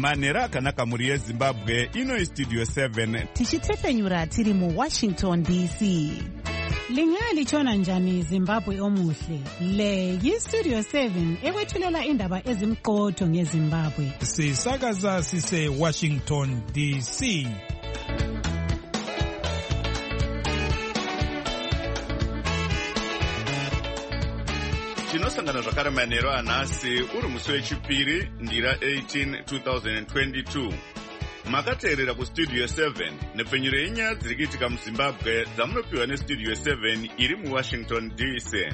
manhero akanaka muri yezimbabwe. Ino istudio 7 tichitefenyura tiri muWashington DC. Lingalitshona njani Zimbabwe omuhle? Le yistudio 7 ekwethulela indaba ezimqotho ngeZimbabwe. Sisakaza sise Washington DC. tinosangana zvakare manhero anhasi uri musi wechipiri ndira 18 2022. Makateerera kustudio 7 nepfenyuro yenyaya dziri kuitika muZimbabwe dzamunopiwa nestudio 7 iri muWashington DC.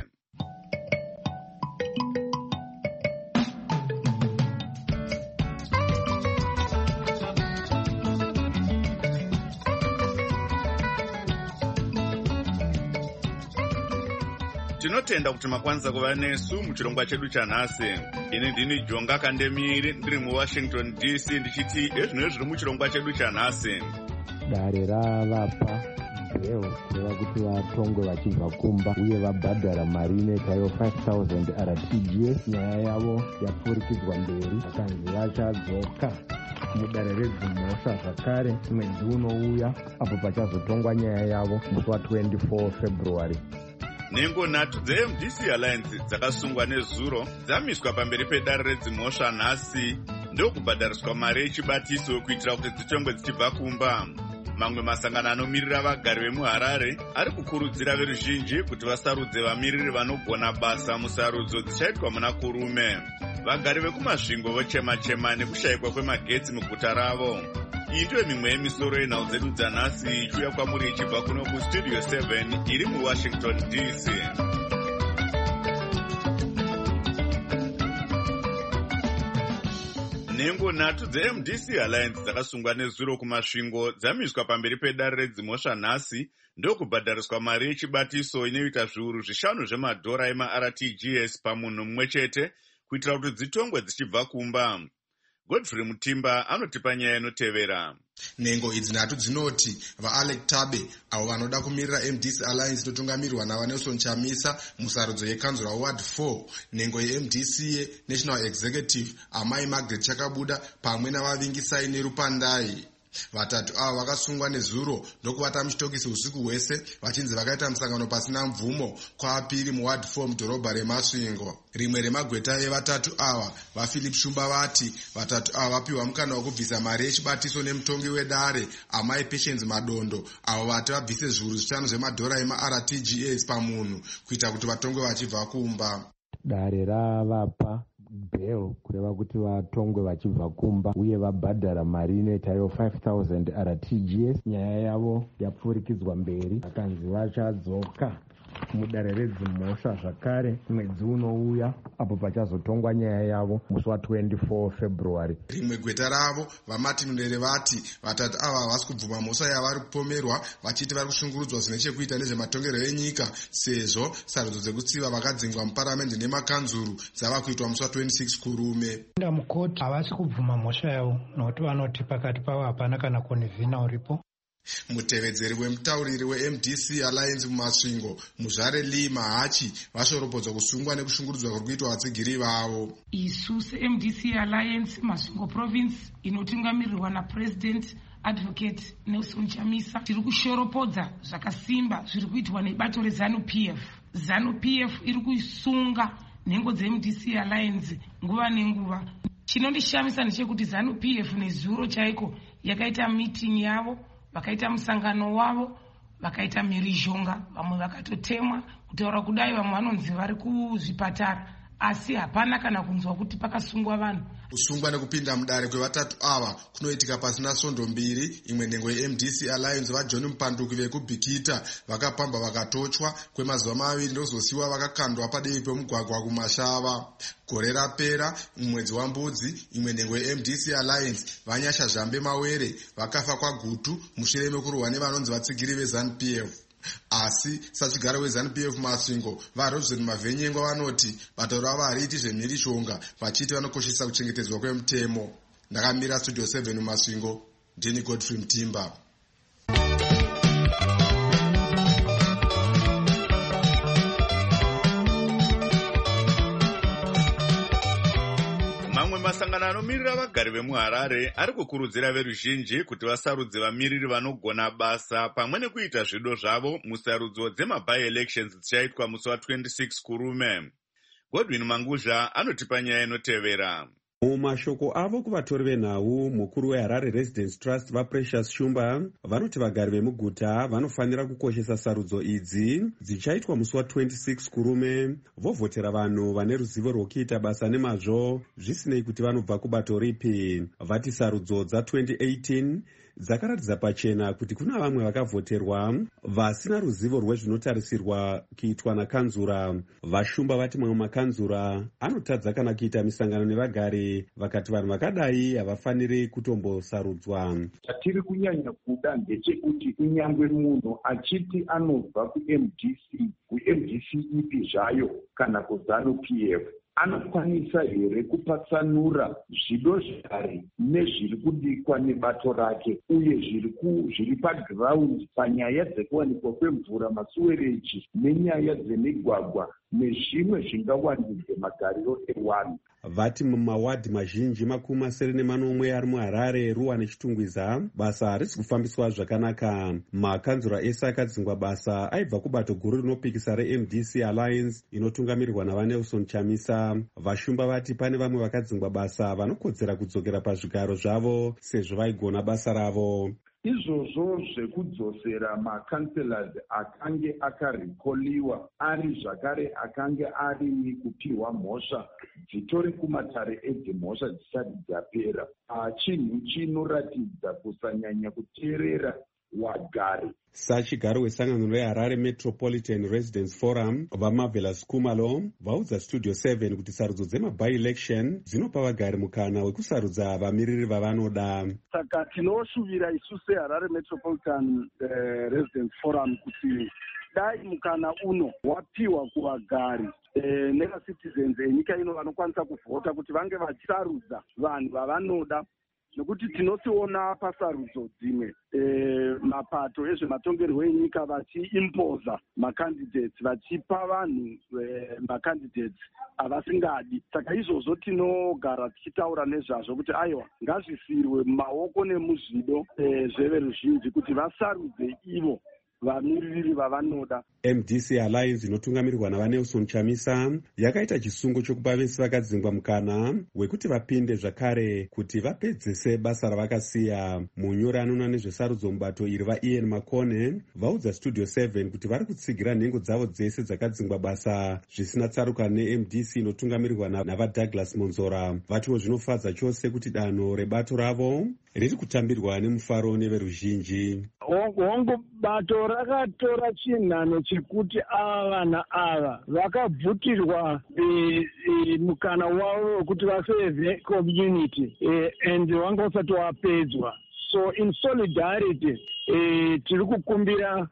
Tinotenda kuti makwanisa kuva nesu muchirongwa chedu chanhasi. Ini ndini Jonga Kandemiri ndiri muWashington DC ndichiti ezvinenge zviri muchirongwa chedu chanhasi. Dare ravapa bheo kureva kuti vatongwe vachibva kumba uye vabhadhara mari inetayo 5,000 RTGS. Nyaya yavo yapfurikidzwa mberi, vakanzi vachadzoka mudare redzimhosva zvakare mwedzi unouya apo pachazotongwa nyaya yavo musi wa24 February. Nhengo nhatu dzeMDC Alliance dzakasungwa nezuro dzamiswa pamberi pedare redzimhosva nhasi ndokubhadhariswa mari yechibatiso kuitira kuti dzitongwe dzichibva kumba. Mamwe masangano anomirira vagari vemuHarare ari kukurudzira veruzhinji kuti vasarudze vamiriri vanogona basa musarudzo dzichaitwa muna kurume. Vagari vekumasvingo vochema-chema nekushayikwa kwemagetsi muguta ravo. Iyi ndiyo mimwe yemisoro yenhau dzedu dzanhasi ichiuya kwamuri ichibva kuno kustudio 7 iri muWashington DC. Nhengo nhatu dzeMDC Alliance dzakasungwa nezuro kumasvingo dzamiswa pamberi pedare redzimhosva nhasi ndokubhadhariswa mari yechibatiso inoita zviuru 5 zvemadhora emaRTGS pamunhu mumwe chete kuitira kuti dzitongwe dzichibva kumba. Godfrey Mutimba anotipa nyaya inotevera. Nhengo idzi nhatu dzinoti vaAlec Tabe avo vanoda kumirira MDC Alliance inotungamirwa naVanelson Chamisa musarudzo yekanzura Ward 4. Nhengo yeMDC yeNational Executive Amai Margaret Chakabuda pamwe navavingisai neRupandai. Vatatu ava vakasungwa nezuro ndokuvata muchitokisi usiku hwese vachinzi vakaita musangano pasina mvumo kwaapiri muWard 4 mudhorobha reMasvingo. Rimwe remagweta evatatu ava vaPhilip Shumba vati vatatu ava vapiwa mukana wokubvisa mari yechibatiso nemutongi wedare Amai Patience Madondo avo vati vabvise zviuru 5 zvemadhora emaRTGS pamunhu kuita kuti vatongwe vachibva kumba. Dare ravapa bheo kureva kuti vatongwe vachibva kumba uye vabhadhara mari inoitayo 5,000 RTGS. Nyaya yavo yapfurikidzwa mberi, vakanzi vachadzoka mudare redzimhosva zvakare mwedzi unouya apo pachazotongwa nyaya yavo musi wa24 February. Rimwe gweta ravo vaMartin Ndere vati vatatu ava havasi kubvuma mhosva yavari kupomerwa vachiti vari kushungurudzwa zvine chekuita nezvematongerwo enyika sezvo sarudzo dzekutsiva vakadzingwa muparamende nemakanzuru dzava kuitwa musi wa26 kurume. Mukoti havasi kubvuma mhosva yavo nokuti vanoti pakati pavo hapana kana konivhina uripo. Mutevedzeri wemutauriri weMDC Alliance mumasvingo Muzvare Lee Mahachi vashoropodzwa kusungwa nekushungurudzwa kuri kuitwa vatsigiri vavo. Isu seMDC Alliance Masvingo Province inotungamirirwa naPresident Advocate Nelson Chamisa tiri kushoropodza zvakasimba zviri kuitwa nebato reZANU-PF. ZANU-PF iri kuisunga nhengo dzeMDC Alliance nguva nenguva. Chinondishamisa ndechekuti ZANU-PF nezuro chaiko yakaita meeting yavo, vakaita musangano wavo, vakaita mhirizhonga, vamwe vakatotemwa kutaura kudai, vamwe vanonzi vari kuzvipatara, asi hapana kana kunzwa kuti pakasungwa vanhu. Kusungwa nekupinda mudare kwevatatu ava kunoitika pasina svondo mbiri. Imwe nhengo yeMDC Alliance vaJohn Mupanduki vekubhikita vakapamba vakatochwa kwemazuva maviri ndozosiyiwa vakakandwa padivi pemugwagwa kuMashava. Gore rapera mumwedzi waMbudzi, imwe nhengo yeMDC Alliance vaNyasha Zhambe Mawere vakafa kwagutu mushure mekurwa nevanonzi vatsigiri veZANU-PF. Asi sachigaro weZANU-PF Masvingo vaRobinson Mavhenyengwa vanoti batauro avo hariiti zvemhirizhonga vachiti vanokoshesa kuchengetedzwa kwemutemo. Ndakamira studio 7 Masvingo, ndini Godfrey Mutimba. masangano anomirira vagari vemuharare ari kukurudzira veruzhinji kuti vasarudze vamiriri vanogona basa pamwe nekuita zvido zvavo musarudzo dzemabi-elections dzichaitwa musi wa26 kurume. Godwin Manguzha anotipa nyaya inotevera. Mumashoko avo kuvatori venhau, mukuru weHarare Residence Trust vaPrecious Shumba vanoti vagari vemuguta vanofanira kukoshesa sarudzo idzi dzichaitwa musi wa26 kurume, vovhotera vanhu vane ruzivo rwokuita basa nemazvo zvisinei kuti vanobva kubato ripi. Vati sarudzo dza2018 dzakaratidza pachena kuti kuna vamwe vakavhoterwa vasina ruzivo rwezvinotarisirwa kuitwa nakanzura. Vashumba vati mamwe makanzura anotadza kana kuita misangano nevagari, vakati vanhu vakadai havafaniri kutombosarudzwa. Chatiri kunyanya kuda ndechekuti kunyangwe munhu achiti anobva kuMDC ipi zvayo kana kuZANU-PF anokwanisa here kupatsanura zvido zvare nezviri kudikwa nebato rake uye zviri pagiraundi panyaya dzekuwanikwa kwemvura, masuwereji nenyaya dzemigwagwa nezvimwe zvingawandudze magariro evanhu. Vati mumawadhi mazhinji 70 ari muHarare, Ruwa neChitungwiza basa harisi kufambiswa zvakanaka. Makanzura ese akadzingwa basa aibva kubato guru rinopikisa reMDC Alliance inotungamirirwa naVanelson Chamisa. Vashumba vati pane vamwe vakadzingwa basa vanokodzera kudzokera pazvigaro zvavo sezvo vaigona basa ravo. Izvozvo zvekudzosera makanselors akange akarikoliwa ari zvakare akange ari kupiwa mhosva dzitori kumatare edzimhosva dzisati dzapera, chinhu chinoratidza kusanyanya kuteerera wagari. Sachigaro wesangano reHarare Metropolitan Residence Forum vaMarvelous Kumalo vaudza Studio 7 kuti sarudzo dzemabi-election dzinopa vagari mukana wekusarudza vamiriri vavanoda. Saka tinoshuvira isu seHarare Metropolitan Residence Forum kuti dai mukana uno wapiwa kuvagari nevacitizens enyika ino vanokwanisa kuvhota kuti vange vachisarudza vanhu vavanoda, nekuti tinosiona pasarudzo dzimwe mapato ezvematongerwo enyika vachiimpoza macandidates, vachipa vanhu macandidates avasingadi. Saka izvozvo tinogara tichitaura nezvazvo kuti aiwa ngazvisirwe mumaoko nemuzvido zveveruzhinji kuti vasarudze ivo vamiriri vavanoda. MDC Alliance inotungamirirwa naVanelson Chamisa yakaita chisungo chokupa vese vakadzingwa mukana wekuti vapinde zvakare kuti vapedzese basa ravakasiya. Munyori anoona nezvesarudzo mubato iri vaIan Makone vaudza Studio 7 kuti vari kutsigira nhengo dzavo dzese dzakadzingwa basa zvisina tsarukano neMDC inotungamirirwa navaDouglas Monzora. Vatiwo zvinofadza chose kuti danho rebato ravo riri kutambirwa nemufaro neveruzhinji. Hongu bato rakatora chinhano chekuti ava naava vakabvutirwa mukana wavo wekuti vasevhe community and wanga usati wapedzwa. So in solidarity tiri kukumbira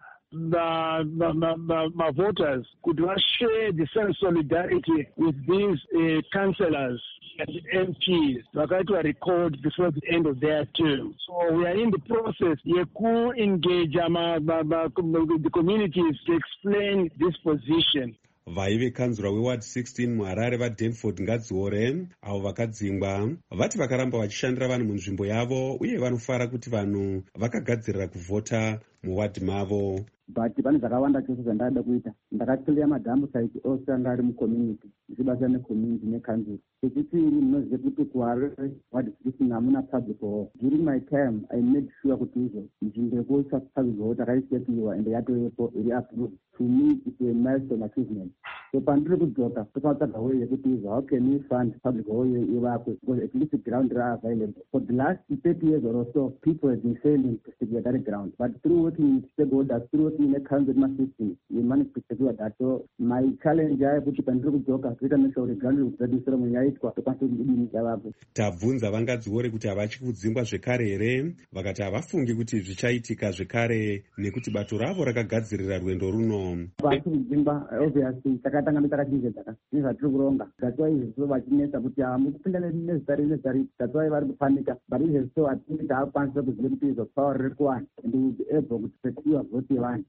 voters kuti vashare the same solidarity with these councillors and MPs vakaitwa recalled before the end of their term. So we are in the process yeku-engage the communities to explain this position. Vaive kanzura weward 16 muHarare vaDanford Ngadziore avo vakadzingwa vati vakaramba vachishandira vanhu munzvimbo yavo uye vanofara kuti vanhu vakagadzirira kuvhota muwadhi mavo. But pane zvakawanda chose zvandada kuita. Ndakaclear madhambu site ose anga ari mucommunity ndichibasa necommunity nekanzura. Chechipiri munozive kuti kuHarare ward 16 hamuna public hall. During my time I made sure kuti izvo nzvimbo yekuisa public hall takaisekiwa ende yatovepo iri approved. To me it's a milestone achievement. So pandiri kudzoka tokatsvaga way yekuti izvo how can we fund public hall ivakwe because at least the ground are available. For the last 30 years or so people have been failing to secure that ground, but through working with stakeholders, through working in a council system, we managed to secure that. So my challenge is kuti pandiri kudzoka kuita neshauri ground register yaitwa tokwanisa kudini yavakwe. Tabvunza vangadziore kuti havachi kudzingwa zvekare here, vakati havafungi kuti zvichaitika zvekare nekuti bato ravo rakagadzirira rwendo runo. Vasi kudzingwa obviously takatanga takachinjedzaka nezvatiri kuronga. That's why izvo vachinesa kuti mukupinda nezitari that's why vari kupanika. But izvo so atingi taakwanisa kuziva kuti izvo power riri kuwana and we will be able to secure vote yevanhu.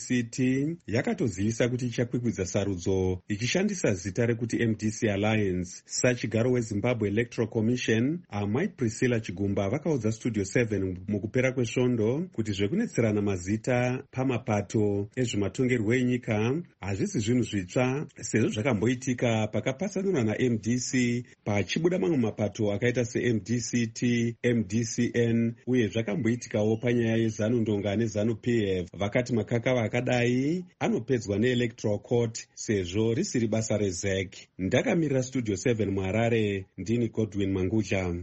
MDCT yakatozivisa kuti ichakwikwidza sarudzo ichishandisa zita rekuti MDC Alliance. Times. Sachigaro weZimbabwe Electoral Commission Amai Priscilla Chigumba vakaudza Studio 7 mukupera kwesvondo kuti zvekunetserana mazita pamapato ezvematongerwo enyika hazvisi zvinhu zvitsva, sezvo zvakamboitika pakapatsanurwa naMDC pachibuda mamwe mapato akaita seMDCT, MDCN uye zvakamboitikawo panyaya yeZanu-Ndonga neZanu-PF. Vakati makakava akadai anopedzwa neElectoral Court sezvo risiri basa reZEC. Ndakamirira Studio 7 muHarare, ndini Godwin Mangudla.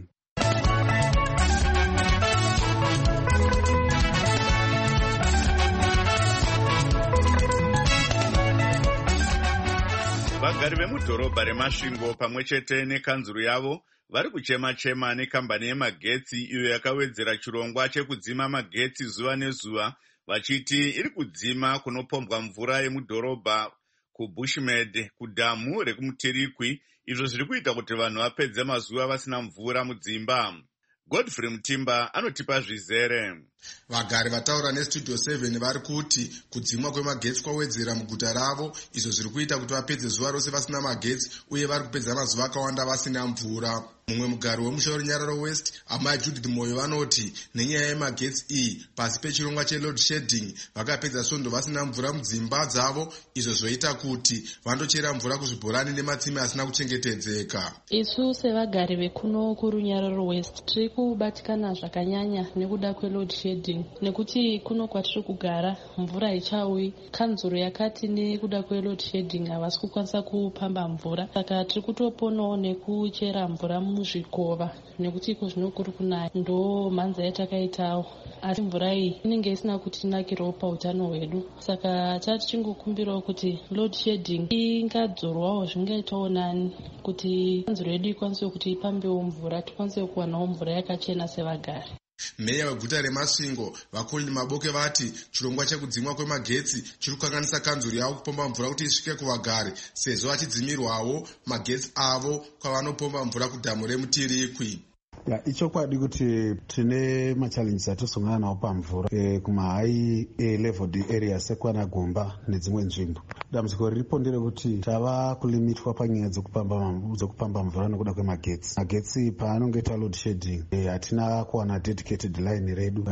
Vagari vemudhorobha reMasvingo pamwe chete nekanzuru yavo vari kuchema-chema nekambani yemagetsi iyo yakawedzera chirongwa chekudzima magetsi zuva nezuva, vachiti iri kudzima kunopombwa mvura yemudhorobha kuBushmed, kudhamu rekumutirikwi, izvo zviri kuita kuti vanhu vapedze mazuva vasina mvura mudzimba. Godfrey Mutimba anotipa zvizere. Vagari vataura neStudio 7 vari kuti kudzimwa kwemagetsi kwawedzera muguta ravo, izvo zviri kuita kuti vapedze zuva rose vasina magetsi uye vari kupedza mazuva akawanda vasina mvura. Mumwe mugari wemushauri Nyararo West, Amai Judith Moyo, vanoti nenyaya yemagetsi iyi pasi pechirongwa cheload shedding vakapedza svondo vasina mvura mudzimba dzavo, izvo zvoita kuti vandochera mvura kuzvibhorani nematsime asina kuchengetedzeka. Isu sevagari vekuno kurunyararo West tiri kubatikana zvakanyanya nekuda kweload shedding, nekuti kuno kwatiri kugara mvura haichauyi. Kanzuro yakati nekuda kweload shedding havasi kukwanisa kupamba mvura, saka tiri kutoponawo nekuchera mvura muzvikova, nekuti iko zvino kuri kunaya ndo mhanza yatakaitawo, asi mvura iyi inenge isina kutinakirawo pautano hwedu. Saka tichingokumbirawo kuti load shedding ingadzorwawo, zvingaitawo nani kuti kanzuro yedu ikwanise kuti ipambewo mvura, tikwanise kuwanawo mvura yakachena sevagari. Meya weguta reMasvingo Vakolini Maboke vati chirongwa chekudzimwa kwemagetsi chiri kukanganisa kanzuro yavo kupomba mvura kuti isvike kuvagari, sezvo vachidzimirwawo magetsi avo kwavanopomba mvura kudhamu remutirikwi. Ichokwadi kuti tine machallenges atisongana nawo pamvura kumahigh level areas sekwana Gomba nedzimwe nzvimbo. Dambudziko riripo nderekuti tava kulimitwa panyaya dzokupamba mvura nokuda kwemagetsi. Magetsi paanongoita load shedding hatina kuwana dedicated line redu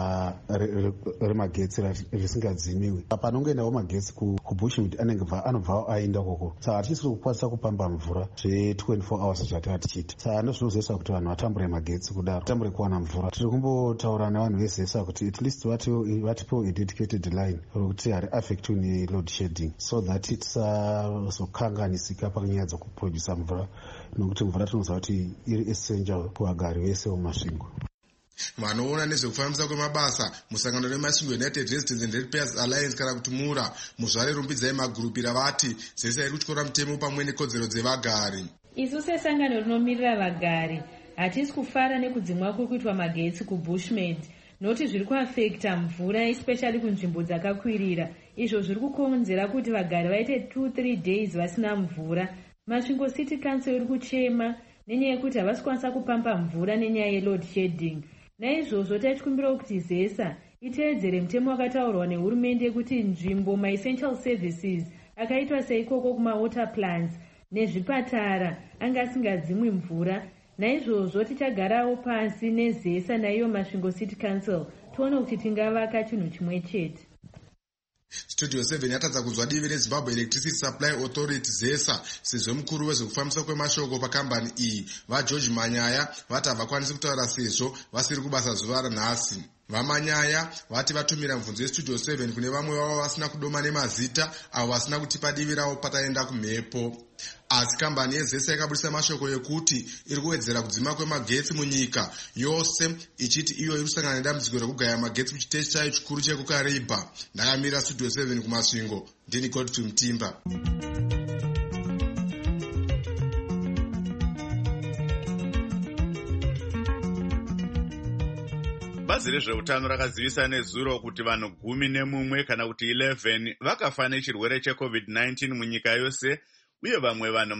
remagetsi risingadzimiwi. Panongoendawo magetsi kuBushmead anobva aenda koko, saka hatisiri kukwanisa kupamba mvura zve24 hours zvatava tichiita. Saka ndozvinozoisa kuti vanhu vatambure magetsi kudaro, vatambure kuwana mvura. Tiri kumbotaura nevanhu vezesa kuti at least vatipewo a dedicated line rokuti hari affectiwe neload shedding, so that tisazokanganisika panyaya dzokuprodusa mvura, nokuti mvura tinoziva kuti iri essential kuvagari vese muMasvingo. Vanoona nezvekufambisa kwemabasa musangano reMasvingo United Residents and Ratepayers Alliance kana kuti MURA muzvare rumbidzai magurupi ravati zese iri kutyora mutemo pamwe nekodzero dzevagari. Isu sesangano rinomirira vagari hatisi kufara nekudzimwa kuri kuitwa magetsi kuBushmed, noti zviri kuafekta mvura especially kunzvimbo dzakakwirira, izvo zviri kukonzera kuti vagari vaite 2-3 days vasina mvura. Masvingo City Council iri kuchema nenyaya yekuti havasi kwanisa kupamba mvura nenyaya yeload shedding. Naizvozvo tichikumbira kuti ZESA iteedzere mutemo wakataurwa nehurumende kuti nzvimbo ma-essential services akaitwa seikoko kuma-water plants nezvipatara anga asingadzimwi mvura. Naizvozvo tichagarawo pasi neZESA naiyo Masvingo City Council tione kuti tingavaka chinhu chimwe chete. Studio 7 yatadza kunzwa divi reZimbabwe Electricity Supply Authority ZESA sezvo mukuru wezvekufambisa kwemashoko pakambani iyi vaGeorge Manyaya vati havakwanisi kutaura sezvo vasiri kubasa zuva ranhasi. Vamanyaya vati vatumira mibvunzo yeStudio 7 kune vamwe vavo vasina kudoma nemazita avo vasina kutipa divi ravo pataenda kumhepo. Asi kambani yeZESA yakabudisa mashoko ekuti iri kuwedzera kudzima kwemagetsi munyika yose, ichiti iyo iri kusangana nedambudziko rekugaya magetsi kuchiteshi chayo chikuru chekuKariba. Ndakamira Studio 7 kuMasvingo, ndini Godfrey Mutimba. Bazi rezveutano rakazivisa nezuro kuti vanhu 11 kana kuti 11 vakafa nechirwere cheCovid-19 munyika yose, uye vamwe vanhu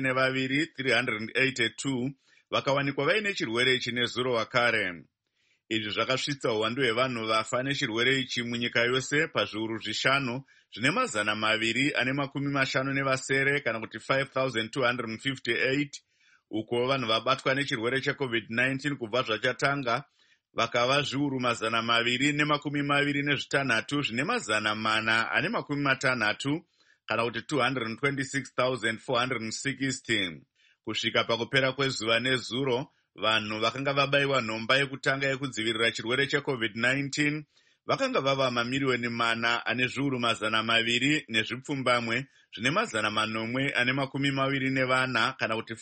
382 vakawanikwa vaine chirwere ichi nezuro wakare. Izvi zvakasvitsa uwandu hwevanhu vafa nechirwere ichi munyika yose pazviuru 5 zvine 250 kana kuti 5,258, uko vanhu vabatwa nechirwere cheCovid-19 kubva zvachatanga vakava zviuru 226 zvine 460 kana kuti 226,460. Kusvika pakupera kwezuva nezuro, vanhu vakanga vabayiwa nhomba yekutanga yekudzivirira chirwere cheCovid-19 vakanga vava mamiliyoni 4,200 nezvipfumbamwe zvine 824 kana kuti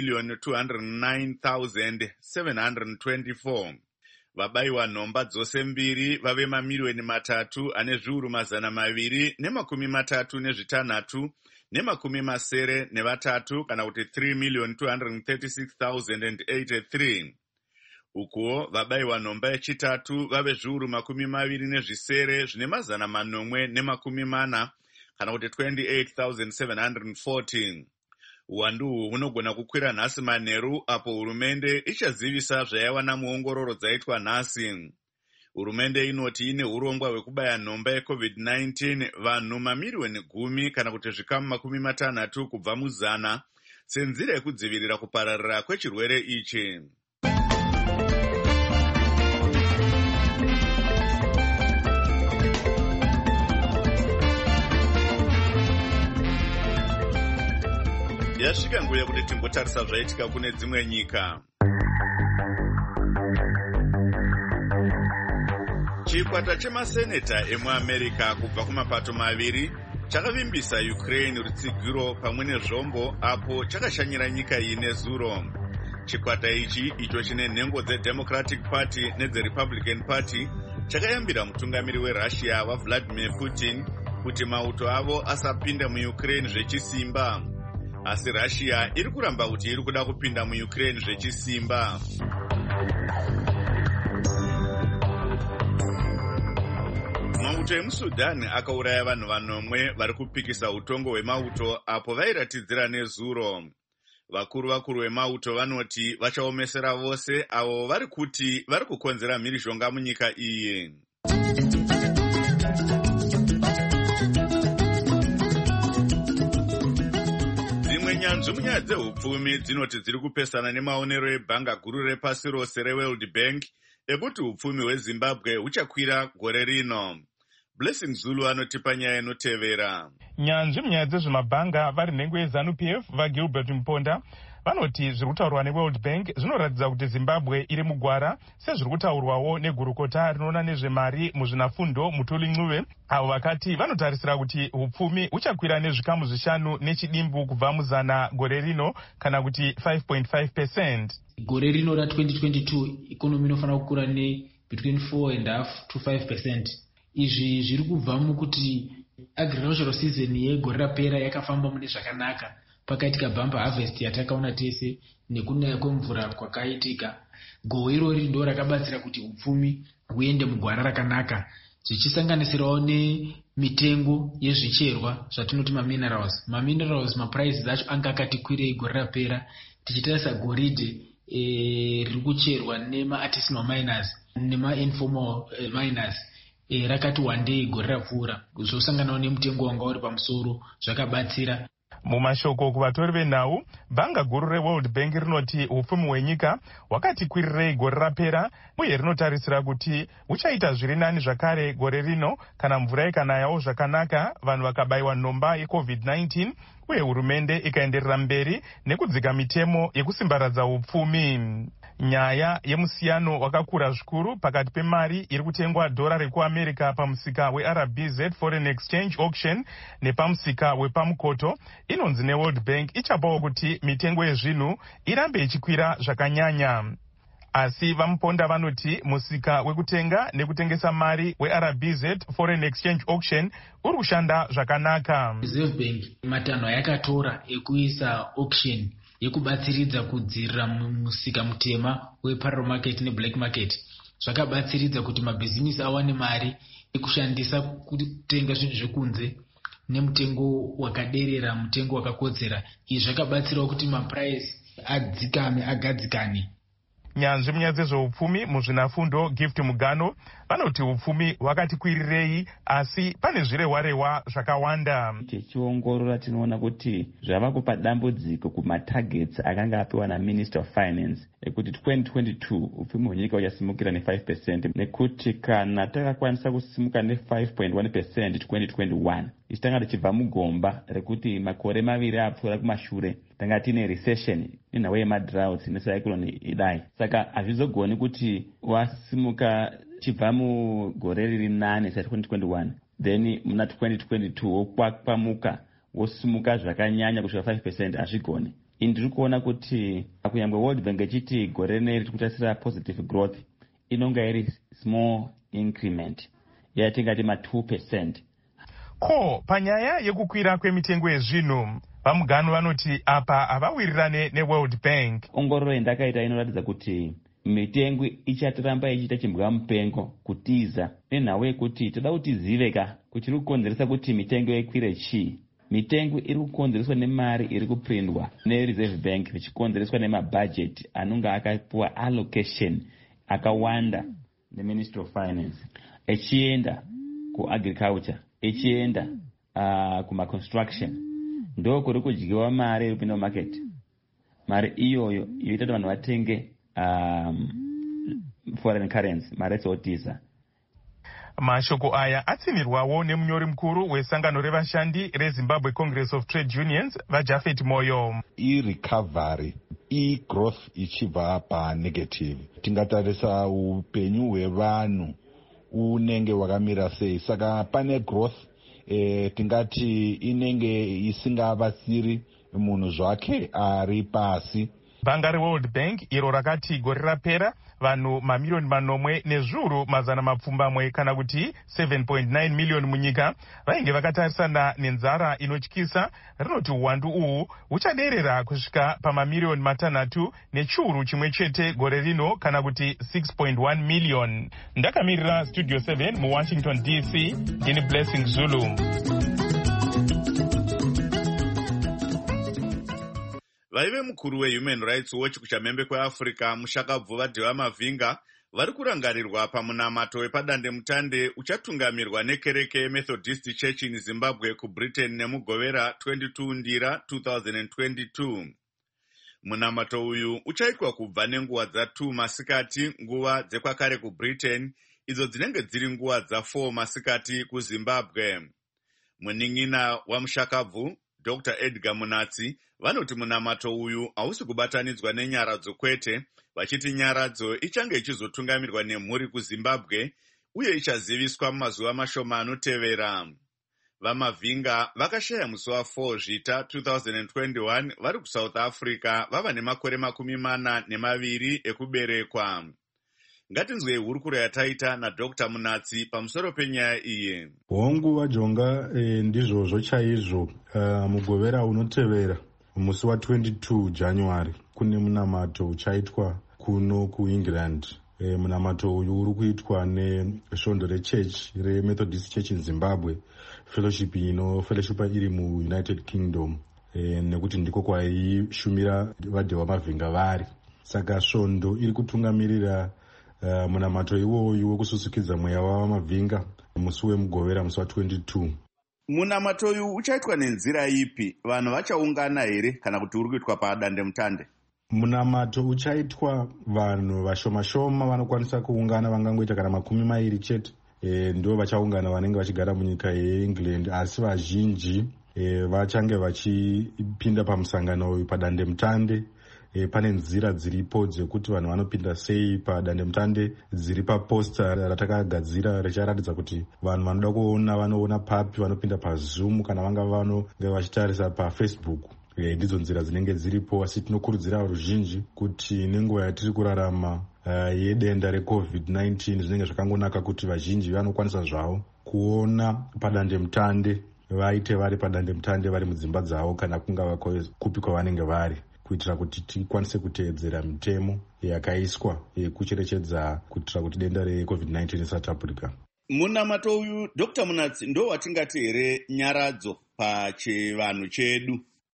4,209,724. Vabayiwa nhomba dzose mbiri vave mamiliyoni 3,236,6 ne3 kana kuti 3,236,083. Ukuwo vabayiwa nhomba yechitatu vave zviuru 28 zvine 840 kana kuti 28,740. Uwandu uhu hunogona kukwira nhasi manheru apo hurumende ichazivisa zvaiwana muongororo dzaitwa nhasi. Hurumende inoti ine urongwa hwekubaya nhomba yeCovid-19 vanhu mamiliyoni 10 kana kuti zvikamu 60 kubva mu100 senzira yekudzivirira kupararira kwechirwere ichi. Yasvika nguva yekuti timbotarisa zvaitika kune dzimwe nyika. Chikwata chemaseneta emuAmerica kubva kumapato maviri chakavimbisa Ukraine rutsigiro pamwe nezvombo apo chakashanyira nyika iyi nezuro. Chikwata ichi, icho chine nhengo dzeDemocratic Party nedzeRepublican Party, chakayambira mutungamiri weRussia waVladimir Putin kuti mauto avo asapinda muUkraine zvechisimba. Asi Russia iri kuramba kuti iri kuda kupinda muUkraine zvechisimba. Mauto emuSudan akauraya vanhu 9 vari kupikisa utongo hwemauto apo vairatidzira nezuro. Vakuru vemauto vanoti vachaomesera vose avo vari kuti vari kukonzera mhirizhonga munyika iyi. Nyanzvi munyaya dzehupfumi dzinoti dziri kupesana nemaonero ebhanga guru repasi rose reWorld Bank ekuti hupfumi hweZimbabwe huchakwira gore rino. Blessing Zulu anotipa nyaya inotevera. Nyanzvi munyaya dzezvemabhanga vari nhengo yeZANU-PF vaGilbert Mponda vanoti zviri kutaurwa neWorld Bank zvinoratidza kuti Zimbabwe iri mugwara sezviri kutaurwawo negurukota rinoona nezvemari muzvinafundo Mutuli Ncube, avo vakati vanotarisira kuti hupfumi huchakwira nezvikamu 5 nechidimbu kubva mu100 gore rino kana kuti 5.5%. Gore rino ra2022 ikonomi inofanira kukura between 4.5 to 5%. Izvi zviri kubva mukuti agricultural season yegore rapera yakafamba mune zvakanaka. Pakaitika bumper harvest yatakaona tese nekunaya kwemvura kwakaitika. Gohwo irori ndo rakabatsira kuti upfumi huende mugwara rakanaka, zvichisanganisirawo nemitengo yezvicherwa zvatinoti maminerals. Maminerals maprices acho anga akati kwirei gore rapera, tichitarisa goridhe riri kucherwa nemaartisanal miners nemainformal miners rakati wandei gore rapfuura, zvosanganawo nemutengo wanga uri pamusoro, zvakabatsira. Mumashoko kuvatori venhau, bhanga guru reWorld Bank rinoti hupfumi hwenyika hwakati kwirirei gore rapera uye rinotarisira kuti huchaita zviri nani zvakare gore rino kana mvura ikanayawo zvakanaka, vanhu vakabayiwa nhomba yeCovid-19 uye hurumende ikaenderera mberi nekudzika mitemo yekusimbaradza hupfumi. Nyaya yemusiyano wakakura zvikuru pakati pemari iri kutengwa dhora rekuAmerica pamusika weRBZ Foreign Exchange Auction nepamusika wepamukoto inonzi neWorld Bank ichapawo kuti mitengo yezvinhu irambe ichikwira zvakanyanya. Asi vamuponda vanoti musika wekutenga nekutengesa mari weRBZ Foreign Exchange Auction uri kushanda zvakanaka. Reserve Bank matanho yakatora ekuisa auction yekubatsiridza kudzirira musika mutema weparallel market neblack market. Zvakabatsiridza kuti mabhizinisi awane mari yekushandisa kutenga zvinhu zvekunze nemutengo wakaderera, mutengo wakakodzera. Izvi zvakabatsirawo kuti maprice adzikame, agadzikane. nyanzvi munyaya dzezveupfumi muzvinafundo Gift Mugano vanoti upfumi hwakati kwirirei, asi pane zvirehwa-rehwa zvakawanda. Tichiongorora tinoona kuti zvava kupa dambudziko kumatargets akanga apiwa naMinister of Finance ekuti 2022 upfumi hwenyika uchasimukira ne5% nekuti kana takakwanisa kusimuka ne5.1% 2021 ichi tanga tichibva mugomba rekuti makore maviri apfuura kumashure tanga tine recession nenhau yemadroughts necyclone idai. Saka hazvizogoni kuti wasimuka chibva mugore riri 8 sa2021 then muna 2022 wokwakwamuka wosimuka zvakanyanya kusvika 5%, hazvigoni. Ndiri kuona kuti kunyangwe World Bank ichiti gore rineri tiri kutarisira positive growth inonga iri small increment yatingati ma2%. Ko panyaya yekukwira kwemitengo yezvinhu vaMugano vanoti apa havawirirane neWorld Bank. Ongororo yandakaita inoratidza kuti mitengo ichatiramba ichiita chimbwa mupengo kutiza nenhau yekuti toda kuti ziveka kuti iri kukonzeresa kuti mitengo ikwire chii. Mitengo iri kukonzereswa nemari iri kuprindwa neReserve Bank ichikonzereswa nemabudget anonga akapiwa allocation akawanda neMinistry of Finance echienda kuagriculture echienda kumaconstruction. Ndo kuri kudyiwa mari iri kupinda mumarket. Mari iyoyo yoita kuti vanhu vatenge foreign currency, mari dzotiza. Mashoko aya atsinirwawo nemunyori mukuru wesangano revashandi reZimbabwe Congress of Trade Unions vaJafet Moyo. Recovery growth ichibva panegative, tingatarisa upenyu hwevanhu unenge hwakamira sei. Saka pane growth tingati inenge isingavatsiri munhu zvake ari pasi. Bhanga reWorld Bank iro rakati gore rapera vanhu mamiliyoni manomwe nezviuru mazana mapfumbamwe kana kuti 7.9 miliyoni munyika vainge vakatarisana nenzara inotyisa. Rinoti uwandu uhu huchaderera kusvika pamamiliyoni matanhatu nechiuru chimwe chete gore rino kana kuti 6.1 miliyoni. Ndakamirira Studio 7 muWashington DC, ini Blessing Zulu. Vaive mukuru weHuman Rights Watch kuchamhembe kweAfrica Mushakabvu Dheva Mavhinga vari kurangarirwa pamunamato wepadandemutande uchatungamirwa nekereke yeMethodist Church in Zimbabwe kuBritain nemugovera 22 Ndira 2022. Munamato uyu uchaitwa kubva nenguva dza2 masikati nguva dzekwakare kuBritain, idzo dzinenge dziri nguva dza4 masikati kuZimbabwe. Munin'ina waMushakabvu Dr. Edgar Munatsi vanoti munamato uyu hausi kubatanidzwa nenyaradzo kwete, vachiti nyaradzo ichange ichizotungamirwa nemhuri kuZimbabwe uye ichaziviswa mumazuva mashoma anotevera. VaMavhinga vakashaya musi wa4 Zvita 2021 vari kuSouth Africa vava nemakore 42 ekuberekwa. Ngatinzwei hurukuro yataita naDr. Munatsi pamusoro penyaya iyi. Hongu vajonga ndizvozvo chaizvo. Mugovera unotevera musi wa22 January kune munamato uchaitwa kuno kuEngland. Munamato uyu uri kuitwa nesvondo reChurch reMethodist Church in Zimbabwe, fellowship iri muUnited Kingdom, nekuti ndiko kwaishumira vaDheva Mavhinga vari. Saka svondo iri kutungamirira munamato iwoyu wekususukidza mweya wavaMavhinga musi wemugovera musi wa22. Munamato uyu uchaitwa nenzira ipi? Vanhu vachaungana here kana kuti uri kuitwa padandemutande? Munamato uchaitwa vanhu vashoma-shoma vanokwanisa kuungana, vangangoita kana 20 chete. Ndo vachaungana vanenge vachigara munyika yeEngland, asi vazhinji vachange vachipinda pamusangano uyu padandemutande. Pane nzira dziripo dzekuti vanhu vanopinda sei padandemutande, dziri paposta ratakagadzira richaratidza kuti vanhu vanoda kuona vanoona papi, vanopinda paZoom kana vanga vanonge vachitarisa paFacebook. Ndidzo nzira dzinenge dziripo, asi tinokurudzira ruzhinji kuti nenguva yatiri kurarama yedenda reCovid-19 zvinenge zvakangonaka kuti vazhinji vanokwanisa zvavo kuona padandemutande, vaite vari padandemutande vari mudzimba dzavo kana kungava kupi kwavanenge vari, kuitira kuti tikwanise kuteedzera mitemo yakaiswa yekucherechedza kuitira kuti denda reCovid-19 risatapurika. Munamato uyu Dr. Munatsi ndo watingati here nyaradzo pachivanhu chedu?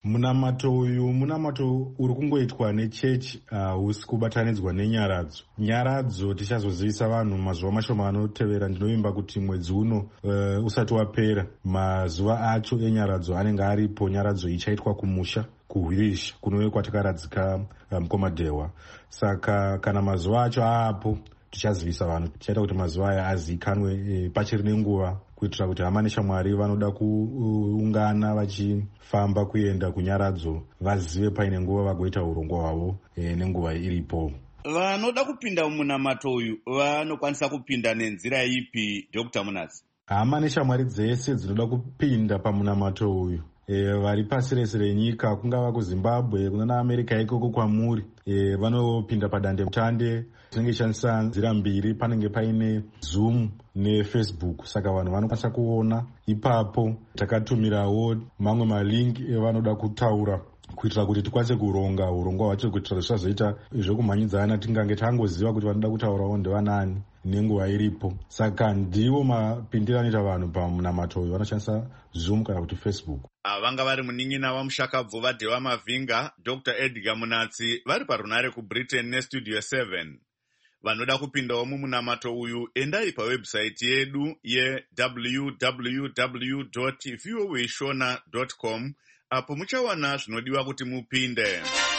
Munamato uyu munamato uri kungoitwa nechechi hausi kubatanidzwa nenyaradzo. Nyaradzo tichazozivisa vanhu mazuva mashoma anotevera. Ndinovimba kuti mwedzi uno usati wapera mazuva acho enyaradzo anenge aripo. Nyaradzo ichaitwa kumusha kuhwirisha kunove kwatakaradzika mukomadhewa. Saka kana mazuva acho aapo tichazivisa vanhu, tichaita kuti mazuva aya azivikanwe pachiri nenguva, kuitira kuti hama neshamwari vanoda kuungana vachifamba kuenda kunyaradzo vazive paine nguva vagoita urongwa hwavo nenguva iripo. Vanoda kupinda mumunamato uyu vanokwanisa kupinda nenzira ipi, Dr. Munatsi? Hama neshamwari dzese dzinoda kupinda pamunamato uyu vari pasi rese renyika, kungava kuZimbabwe kuna America ikoko kwamuri, vanopinda padande mutande. Tinenge ichishandisa nzira mbiri, panenge paine Zoom neFacebook, saka vanhu vanokwanisa kuona ipapo. Takatumirawo mamwe malingi evanoda kutaura kuitira kuti tikwanise kuronga urongwa hwacho, kuitira kuti tisazoita zvokumhanyidzana tingange tangoziva kuti vanoda kutaurawo ndevanani nenguva iripo. Saka ndivo mapindiro anoita vanhu pamunamato uyu, vanoshandisa Zoom kana kuti Facebook. Vanga vari munin'ina wamushakabvu vadhewa mavhinga Dr. Edgar Munatsi vari parunare kuBritain neStudio 7. Vanoda kupindawo mumunamato uyu, endai pawebsite yedu ye www.voashona.com apo muchawana zvinodiwa kuti mupinde.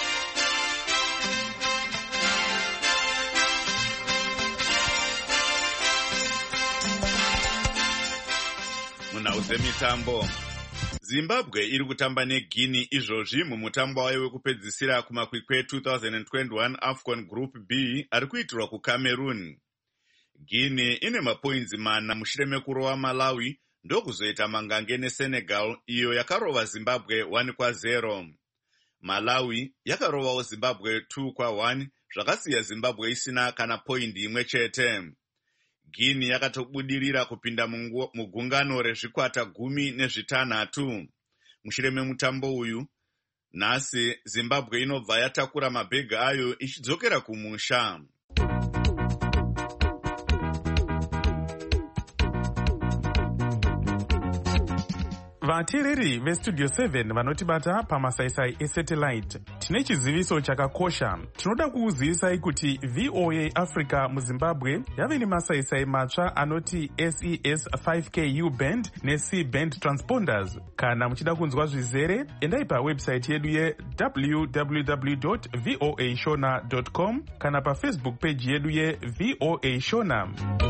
Munhau dzemitambo. Zimbabwe iri kutamba neGuinea izvozvi mumutambo wayo wekupedzisira kumakwikwi 2021 AFCON Group B ari kuitirwa kuCameroon. Guinea ine mapoinzi 4 mushure mekurova Malawi ndokuzoita mangange neSenegal iyo yakarova Zimbabwe 1-0. Malawi yakarovawo Zimbabwe 2-1 zvakasiya Zimbabwe isina kana poindi imwe chete. Guinea yakatobudirira kupinda mugungano rezvikwata 16. Mushure memutambo uyu, nhasi Zimbabwe inobva yatakura mabhegi ayo ichidzokera kumusha. Vateereri veStudio 7 vanotibata pamasaisai esatellite, tine chiziviso chakakosha. Tinoda kukuzivisai kuti VOA Africa muZimbabwe yave nemasaisai matsva anoti SES 5K U-band neC-band transponders. Kana muchida kunzwa zvizere, endai pawebsite yedu ye-www.voashona.com kana paFacebook page yedu ye-VOA Shona.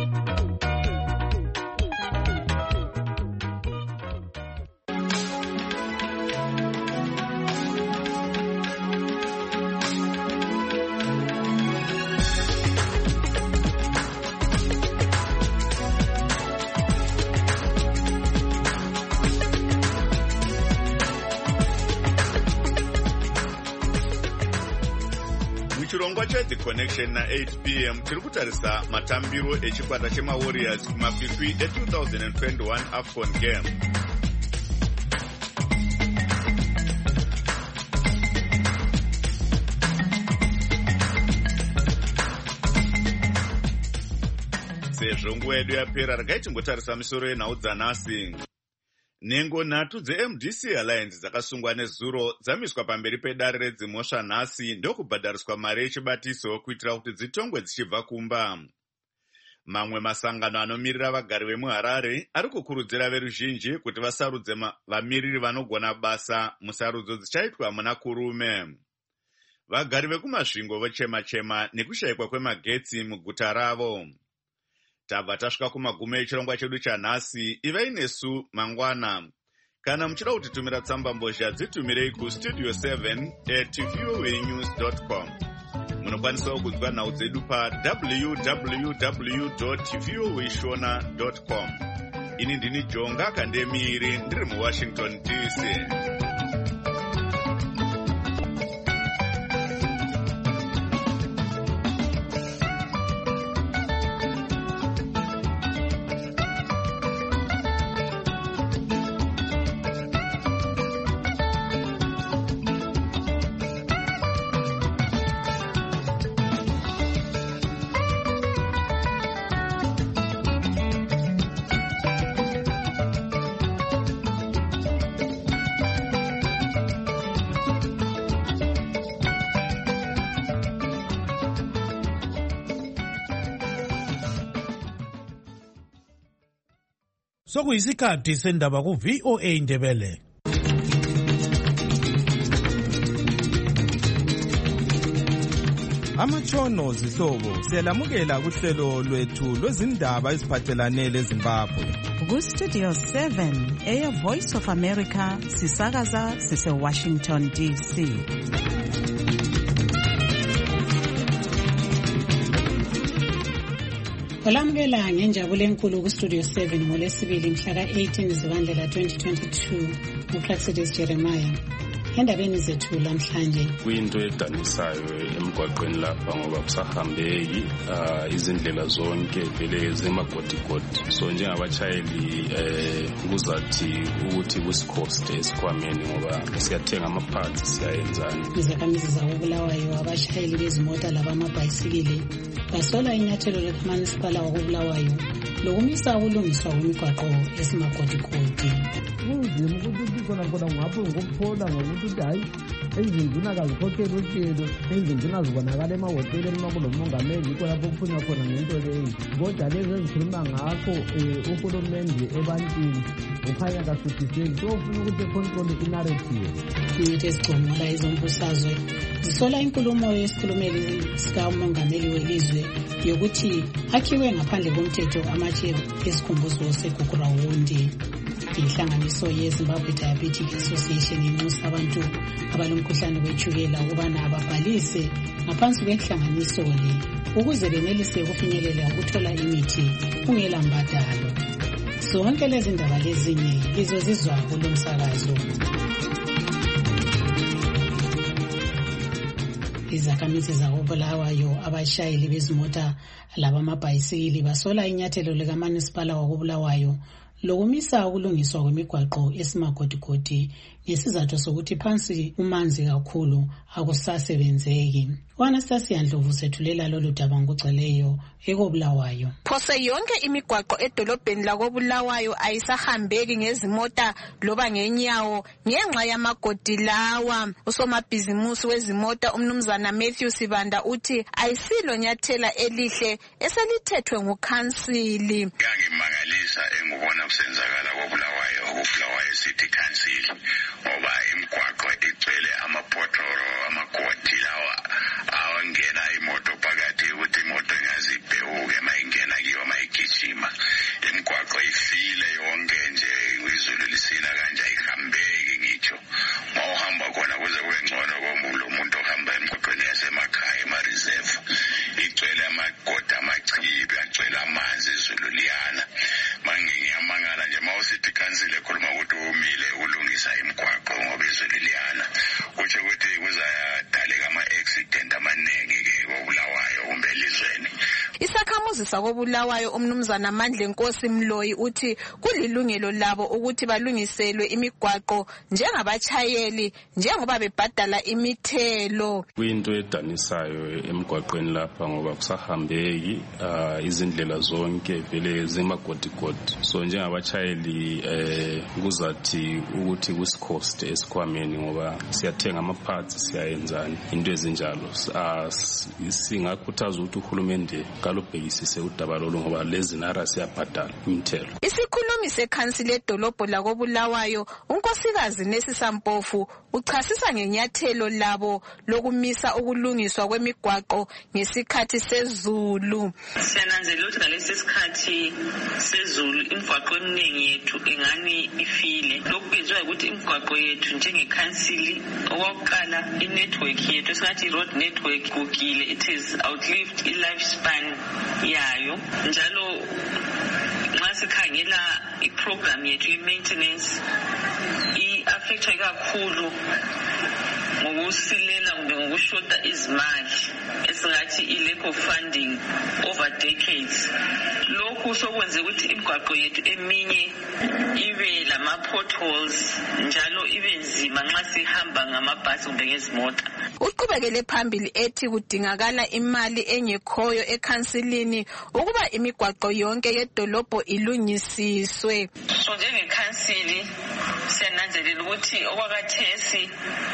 Chirongwa cheThe Connection na 8 p.m. tiri kutarisa matambiro echikwata chemaWarriors kumakwikwi e2021 AFCON game. Sezvo nguva yedu yapera, regai tingotarisa misoro yenhau dzanhasi. Nhengo 3 dzeMDC Alliance dzakasungwa nezuro dzamiswa pamberi pedare redzimhosva nhasi ndokubhadhariswa mari yechibatiso kuitira kuti dzitongwe dzichibva kumba. Mamwe masangano anomirira vagari vemuHarare ari kukurudzira veruzhinji kuti vasarudze vamiriri vanogona basa musarudzo dzichaitwa muna kurume. Vagari vekumasvingo vochema-chema nekushayikwa kwemagetsi muguta ravo. Tabva tasvika kumagumo echirongwa chedu chanhasi. Ivai nesu mangwana. Kana muchida kutitumira tsamba mbozha, dzitumirei kustudio7@voanews.com. Munokwanisawo kunzwa nhau dzedu www.voashona.com. Ini ndini Jonga Kandemiri, ndiri muWashington DC. sokuyisikhathi sendaba ku-VOA Indebele. Amatshono zihlobo siyalamukela kuhlelo lwethu lwezindaba eziphathelane leZimbabwe. Ku-Studio 7 eyeVoice of America sisakaza sise-Washington DC. Olamukela ngenjabulo enkulu ku-Studio 7 ngolwesibili mhla ka-18 Zibandlela 2022 uPraxidis Jeremiah. Endabeni zethu namhlanje kuyinto edanisayo emgwaqweni lapha ngoba kusahambeki izindlela zonke vele zemagodigodi, so njengabatshayeli kuzathi ukuthi kusikhoste esikhwameni ngoba siyathenga amaphathi siyayenzani. Izakhamizi zakoBulawayo abashayeli bezimota labamabhayisikili basola inyathelo likamasipala wakoBulawayo lokumisa ukulungiswa kwemigwaqo esimagodigodi. Kunzima ukuthi khona ngapho ngokuphola ngokuthi hayi ezinduna kazikhokhela uhlelo, ezinduna zibonakala emahoteleni makulomongameli yikho lapho kuphuma khona ngento leyo. Kodwa lezi ezikhuluma ngakho uhulumende ebantwini ukhanya kasuthiseli, sofuna ukuthi control inarrative. Izinto ezigcumula izombusazwe zisola inkulumo yesikhulumeli sikamongameli welizwe yokuthi akhiwe ngaphandle komthetho amatshe esikhumbuzo segugurawundi. Inhlanganiso yeZimbabwe Diabetic Association inxusa abantu abalomkhuhlane wetshukela ukubana babhalise ngaphansi kwenhlanganiso le ukuze benelise ukufinyelela ukuthola imithi kungela mbadalo. Zonke lezi ndaba lezinye lizozizwa kulo msakazo. Izakhamizi zakoBulawayo abashayeli bezimota labamabhayisikili basola inyathelo likamasipala wakoBulawayo lokumisa ukulungiswa kwemigwaqo esimagodigodi ngesizathu sokuthi phansi umanzi kakhulu akusasebenzeki. U-Anastasia Ndlovu sethulela lolu daba ngokugcweleyo ekoBulawayo. Phose yonke imigwaqo edolobheni lakoBulawayo ayisahambeki ngezimota loba ngenyawo ngenxa yamagodi lawa. Usomabhizimusi wezimota umnumzana Matthew Sibanda uthi ayisilo nyathela elihle eselithethwe ngukhansili. Yangimangalisa engubona kusenzakala koBulawayo City Council ngoba imigwaqo igcwele amapotoro amagodi lawa awangena imoto phakathi ukuthi imoto ingazibhewuke mayingena kiyo mayigijima. Imigwaqo ifile yonke nje izulu lisina kanje ayihambeki ngitsho. Mawuhamba khona kuze kube ngcono komuntu umuntu ohamba emigwaqweni yasemakhaya ema-reserve igcwele amagodi amachibi agcwele amanzi izulu liyana. Mangiyamangala nje mawusithi council ekhuluma ukuthi umile ulungisa imigwaqo ngoba izulu liyana kutsho ukuthi kuzadaleka ama-accident amaningi ke koBulawayo kumbe elizweni. Isakhamuzi sakoBulawayo umnumzana Mandle Nkosi Mloyi uthi kulilungelo labo ukuthi balungiselwe imigwaqo njengabatshayeli njengoba bebhadala imithelo. Kuyinto edanisayo emgwaqweni lapha ngoba kusahambeki izindlela zonke vele zemagodigodi, so njengabatshayeli kuzathi ukuthi kusikhoste esikhwameni ngoba siyathenga amaphathi siyayenzani into ezinjalo. Singakhuthaza ukuthi uhulumende kalubhekisise udaba lolu ngoba lezi nara siyabhadala imithelo. Isikhulumi sekhansili edolobho lakoBulawayo unkosikazi Nesisa Mpofu uchasisa ngenyathelo labo lokumisa ukulungiswa kwemigwaqo ngesikhathi sezulu. Siyananzelela ukuthi ngalesi sikhathi sezulu imigwaqo eminingi yethu ingani ifile. Lokhu kwenziwa ukuthi imigwaqo yethu njengekhansili okokuqala inetwork yethu esingathi road network kugile, it is outlived i-lifespan yayo. Njalo nxa sikhangela iprogram yethu ye-maintenance i-affectwa kakhulu ngokusilela kumbe ngokushota izimali esingathi i-lack of funding over decades. Lokhu sokwenze ukuthi imigwaqo yethu eminye ibe lama-potholes njalo ibe nzima nxa sihamba ngamabhasi kumbe ngezimota. Uqhubekele phambili ethi kudingakala imali engekhoyo ekhansilini ukuba imigwaqo yonke yedolobho ilungisiswe. So njengekhansili siyananzelela ukuthi okwakathesi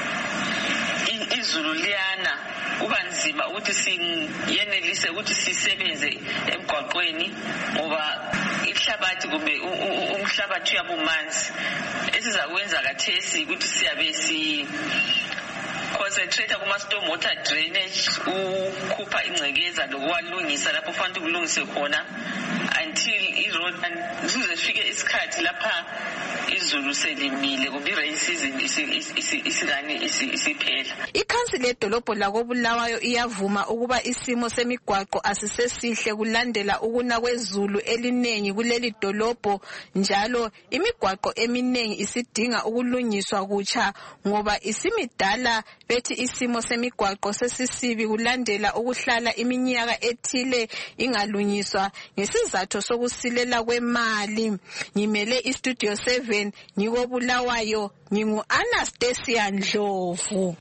izulu liyana kuba nzima ukuthi siyenelise ukuthi sisebenze emgwaqweni ngoba umhlabathi kumbe umhlabathi uyabumanzi esizakwenza kathesi ukuthi siyabe concentrate kuma-storm water drainage ukhupha ingcekeza lokuwalungisa lapho kufanele kulungise khona until i-road zizefike isikhathi lapha izulu selimile kumbe i-rain season isiphela. Ikhansili yedolobho lakoBulawayo iyavuma ukuba isimo semigwaqo asisesihle kulandela ukuna kwezulu elinengi kuleli dolobho, njalo imigwaqo eminengi isidinga ukulungiswa kutsha ngoba isimidala. Bethi isimo semigwaqo sesisibi kulandela ukuhlala iminyaka ethile ingalungiswa ngesizathu sokusilela kwemali. Ngimele iStudio 7 ngikoBulawayo, ngingu-Anastasia Ndlovu.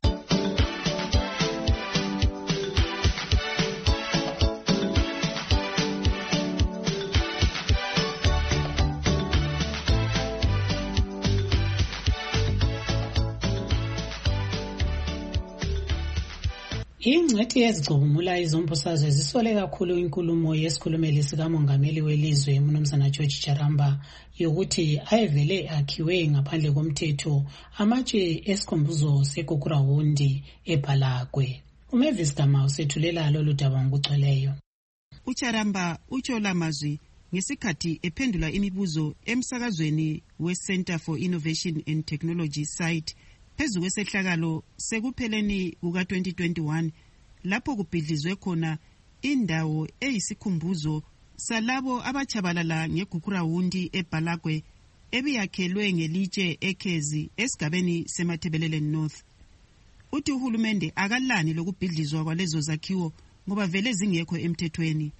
Ingcwethi yezigcubungula izombusazwe zisole kakhulu inkulumo yesikhulumeli sikamongameli welizwe uMnumzana George Jaramba yokuthi ayevele akhiwe ngaphandle komthetho amatshe esikhumbuzo seGugurawundi eBhalagwe. uMavis Gama usethulela lolu daba ngokugcweleyo. uJaramba utsho la mazwi ngesikhathi ephendula imibuzo emsakazweni we-Center for Innovation and Technology site phezu kwesehlakalo sekupheleni kuka-2021 lapho kubhidlizwe khona indawo eyisikhumbuzo salabo abachabalala ngeGugurawundi eBhalagwe ebiyakhelwe ngelitshe eKhezi esigabeni seMathebelele North. Uthi uhulumende akalani lokubhidlizwa kwalezo zakhiwo ngoba vele zingekho emthethweni.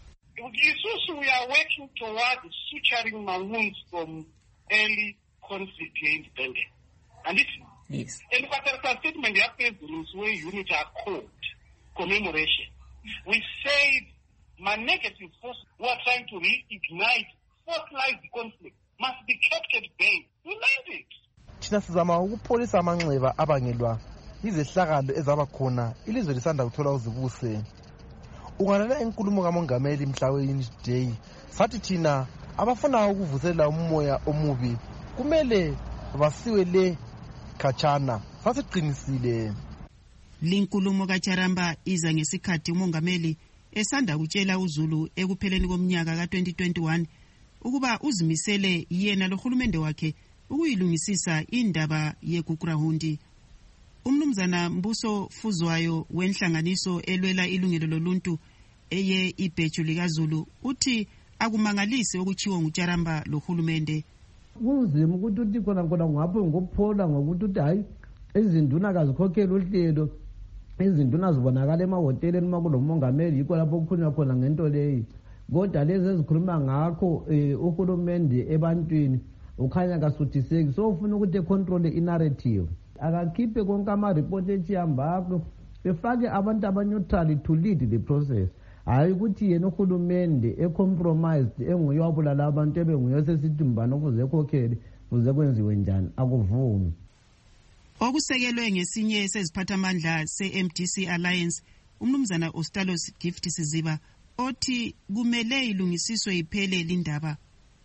We are working towards suturing my wounds from early conflict independence. And this yes. And but a statement is where units are called commemoration. We said my negative force who are trying to reignite fertilize the conflict must be kept at bay. We meant it. Thina sizama ukupholisa amanxeba abangelwa izehlakalo ezaba khona ilizwe lisanda kuthola uzibuse. Ungalalela inkulumo kamongameli mhla we-Day sathi thina abafuna ukuvuselela umoya omubi kumele basiwe le khatshana sasiqinisile. Linkulumo kaJaramba iza ngesikhathi umongameli esanda kutshela uZulu ekupheleni komnyaka ka-2021 ukuba uzimisele yena lohulumende wakhe ukuyilungisisa indaba yeGugurawundi. Umnumzana Mbuso Fuzwayo wenhlanganiso elwela ilungelo loluntu eye ibheju likaZulu uthi akumangalisi okuchiwo nguJaramba lohulumende. Kunzima ukuthi uthi khona ngapho ngokuphola ngokuthi uthi hayi izinduna kazikhokhela uhlelo, izinduna zibonakala emahoteleni makulomongameli yikho lapho kukhulunywa khona ngento leyi. Kodwa lezi ezikhuluma ngakho uhulumende ebantwini ukhanya kasuthiseki, so ufuna ukuthi econtrol i-narrative. Akakhiphe konke ama-report echihambako befake abantu abaneutral to lead the process. Hayi ukuthi yena uhulumende ecompromised enguye wabulala abantu ebenguye sesithi mbani ukuze ekhokhele kuze kwenziwe njani, akuvumi. Okusekelwe ngesinye seziphathamandla se-MDC Alliance umnumzana Ostalos Gift Siziba othi kumele ilungisiswe iphele lindaba.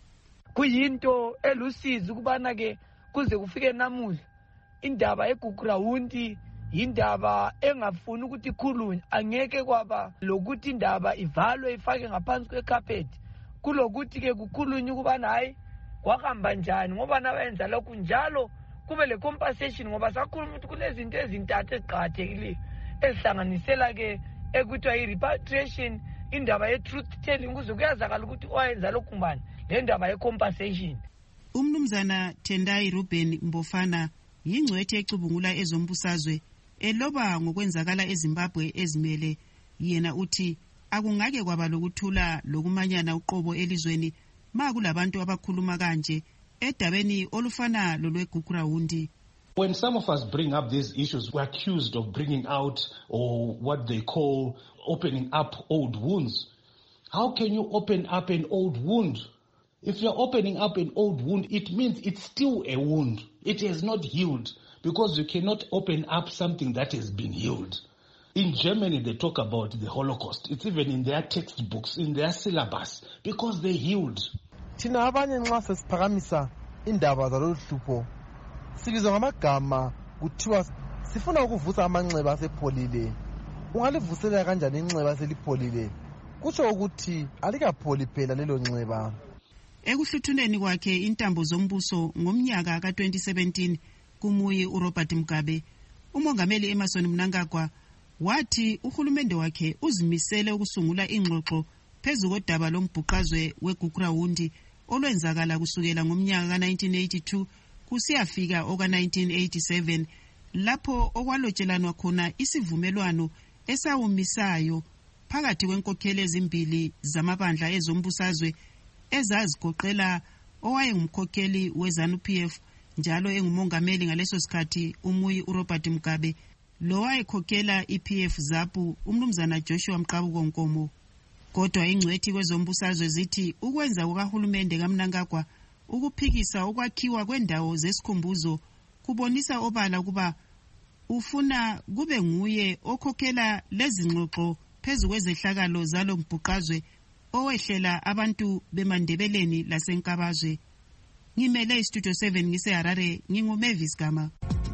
Kuyinto elusizi ukubana ke kuze kufike namuhla indaba yeGugurawundi indaba engafuni ukuthi ikhulunywe, angeke kwaba lokuthi indaba ivalwe ifake ngaphansi kwecarpet kulokuthi ke kukhulunywe ukubana hayi kwahamba njani ngoba nabenza lokhu njalo kube le compensation ngoba sakhuluma ukuthi kunezinto ezintathu eziqhakathekileyo ezihlanganisela ke ekuthiwa i-repatriation, indaba ye-truth telling ukuze kuyazakala ukuthi oyenza lokhu ngubani, le ndaba ye-compensation. Umnumzana Tendai Ruben Mbofana yingcwethi ecubungula ezombusazwe eloba ngokwenzakala eZimbabwe ezimele. Yena uthi akungake kwaba lokuthula lokumanyana uqobo elizweni makulabantu abakhuluma kanje edabeni olufana lolweGugurawundi. When some of us bring up these issues, we're accused of bringing out or what they call opening up old wounds. How can you open up an old wound? If you're opening up an old wound, it means it's still a wound. It has not healed because you cannot open up something that has been healed. In Germany, they talk about the Holocaust. It's even in their textbooks, in their syllabus, because they healed. thina abanye nxa sesiphakamisa indaba zalolu hlupho sibizwa ngamagama kuthiwa sifuna ukuvusa amanxeba asepholile. Ungalivuselela kanjani inxeba selipholile? Kutsho ukuthi alikapholi phela lelo nxeba. Ekuhluthuneni kwakhe intambo zombuso ngomnyaka ka-2017 kumuyi uRobert Mugabe, umongameli Emmerson Mnangagwa wathi uhulumende wakhe uzimisele ukusungula ingxoxo phezu kodaba lombhuqazwe weGugurawundi olwenzakala kusukela ngomnyaka ka-1982 kusiyafika oka-1987 lapho okwalotshelanwa khona isivumelwano esawumisayo phakathi kwenkokheli ezimbili zamabandla ezombusazwe ezazigoqela owayengumkhokheli weZANU-PF njalo engumongameli ngaleso sikhathi umuyi uRobert Mugabe lowayekhokhela iPF ZAPU umnumzana Joshua Mqabuko Nkomo. Kodwa ingcwethi kwezombusazwe zithi ukwenza kukahulumende kaMnangagwa ukuphikisa ukwakhiwa kwendawo zesikhumbuzo kubonisa obala ukuba ufuna kube nguye okhokhela lezi ngxoxo phezu kwezehlakalo zalo mbhuqazwe owehlela abantu beMandebeleni laseNkabazwe. Ngimele iStudio 7 ngiseHarare, nginguMavis Gama.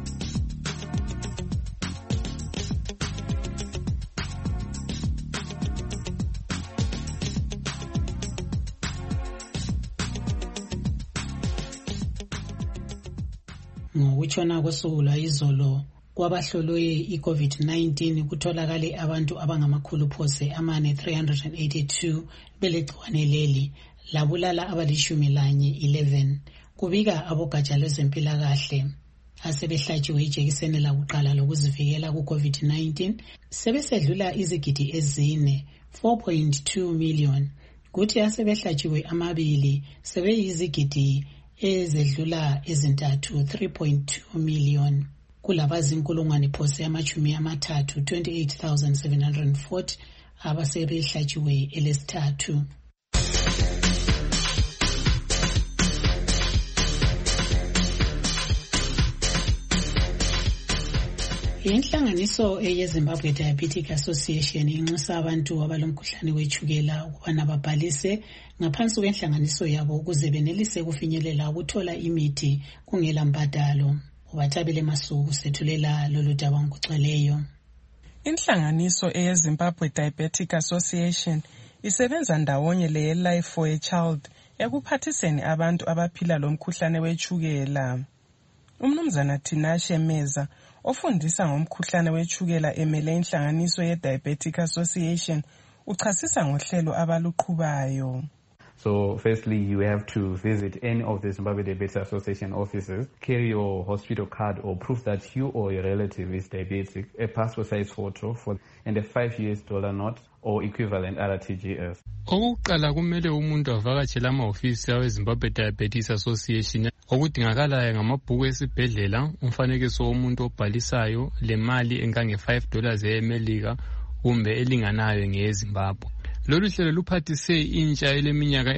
Ngokutshona kosuku lwayizolo kwabahlolwe i-COVID-19 kutholakale abantu abangamakhulu phose 382 belegciwane leli labulala abali11. Kubika abogatsha lwezempilakahle asebehlatshiwe ijekiseni lakuqala lokuzivikela ku-COVID-19 sebesedlula izigidi ezine 4.2 million, kuthi asebehlatshiwe amabili sebeyizigidi ezedlula ezintathu 3.2 million. Kulabazinkulungwane phose 28,740 abasebehlatshiwe elesithathu. Inhlanganiso yeZimbabwe Diabetic Association inxusa abantu abalomkhuhlane wetshukela ukubana babhalise ngaphansi kwenhlanganiso yabo ukuze benelise kufinyelela ukuthola imithi kungela mbadalo. Ubathabile Masuku sethulela lolu daba ngokugcweleyo. Inhlanganiso yeZimbabwe Diabetic Association isebenza ndawonye leYelife for a Child ekuphathiseni abantu abaphila lomkhuhlane wetshukela. Umnumzana Tinashe Meza ofundisa ngomkhuhlane wetshukela emele inhlanganiso yeDiabetic Association uchasisa ngohlelo abaluqhubayo. So firstly, you have to visit any of the Zimbabwe Diabetes Association offices, carry your hospital card or proof that you or your relative is diabetic, a passport size photo and a $5 note or equivalent RTGS. Okuqala kumele umuntu avakatshele ama-ofisi aweZimbabwe Diabetes Association. Okudingakalayo ngamabhuku esibhedlela, umfanekiso womuntu obhalisayo, lemali engange $5 eMelika kumbe elinganayo ngeyeZimbabwe. Lolu hlelo luphathise intsha eleminyaka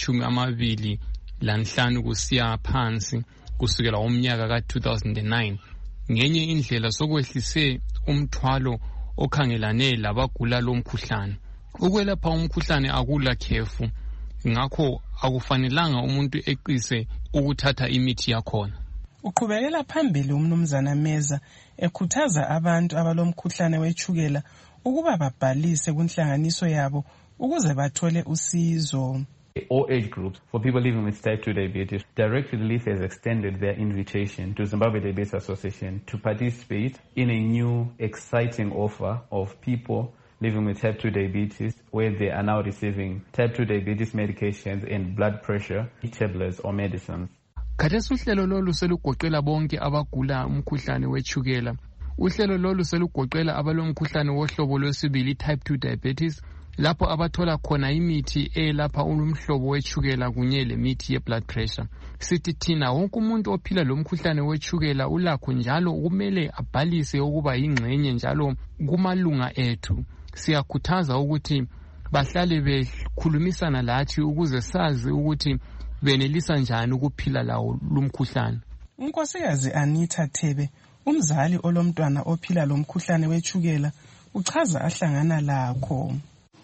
engamashumi 25 kusiya phansi kusukela ngomnyaka ka-2009. Ngenye indlela sokwehlise umthwalo okhangelane labagula lomkhuhlane. Ukwelapha umkhuhlane akula khefu, ngakho akufanelanga umuntu eqise ukuthatha imithi yakhona. Uqhubekela phambili umnumzana Meza ekhuthaza abantu abalomkhuhlane wetshukela ukuba babhalise kunhlanganiso yabo ukuze bathole usizo. All age groups for people living with type 2 diabetes, Direct Relief has extended their invitation to Zimbabwe Diabetes Association to participate in a new exciting offer of people living with type 2 diabetes, where they are now receiving type 2 diabetes medications and blood pressure tablets or medicines. Khathesi uhlelo lolu selugoqela bonke abagula umkhuhlane wetshukela. Uhlelo lolu selugoqela abalomkhuhlane wohlobo lwesibili type 2 diabetes, lapho abathola khona imithi elapha umhlobo wetshukela kunye lemithi ye-blood pressure. Sithi thina wonke umuntu ophila lomkhuhlane wetshukela ulakho njalo kumele abhalise ukuba yingxenye njalo kumalunga ethu. Siyakhuthaza ukuthi bahlale bekhulumisana lathi ukuze sazi ukuthi benelisa njani ukuphila lawo lumkhuhlane. Unkosikazi Anita Thebe, umzali olomntwana ophila lomkhuhlane wetshukela, uchaza ahlangana lakho.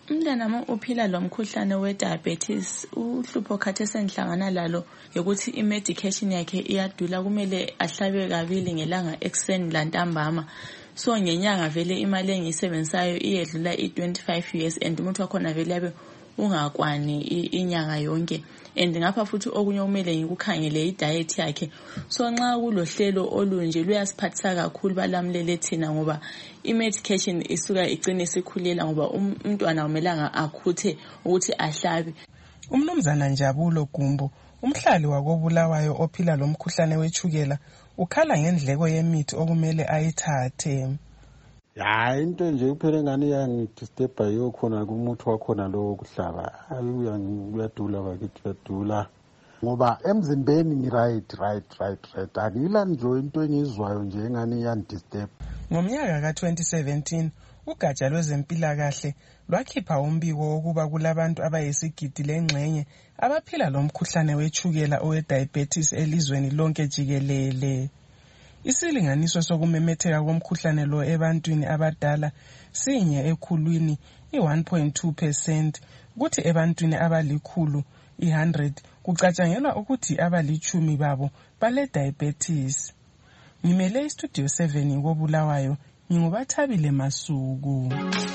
Umntanami uphila lomkhuhlane we-diabetes. Uhlupho khathesi engihlangana lalo ukuthi i-medication yakhe iyadula, kumele ahlabe kabili ngelanga ekuseni lantambama. So ngenyanga vele imali engiyisebenzisayo iyedlula i-25 years and umuntu wakhona vele yabe ungakwani inyanga yonke. And ngapha futhi okunye kumele ngikukhangele i-diet yakhe. So nxa kulohlelo olunje luyasiphathisa kakhulu balamlele thina ngoba i-medication isuka igcine isikhulela ngoba umntwana umelanga akhuthe ukuthi ahlabe. Umnumzana Njabulo Gumbo, umhlali wakoBulawayo ophila lomkhuhlane wetshukela, ukhala ngendleko yemithi okumele ayithathe. Ya into nje kuphela ngani yangidisturba yokhona kumuthi wakhona lo wokuhlaba. Uyadula bakithi uyadula. Ngoba emzimbeni right. Angila nje into engizwayo nje engani yandisturb. Ngomnyaka ka-2017 ugatsha lwezempilakahle lwakhipha umbiko wokuba kulabantu abayisigidi lengxenye abaphila lomkhuhlane wetshukela owe-diabetes elizweni lonke jikelele. Isilinganiso sokumemetheka komkhuhlane lo ebantwini abadala sinye ekhulwini i-1.2%, kuthi ebantwini abalikhulu i-100 kucatshangelwa ukuthi abalitshumi babo bale-diabetes. Ngimele istudio 7 koBulawayo, nginguBathabile Masuku.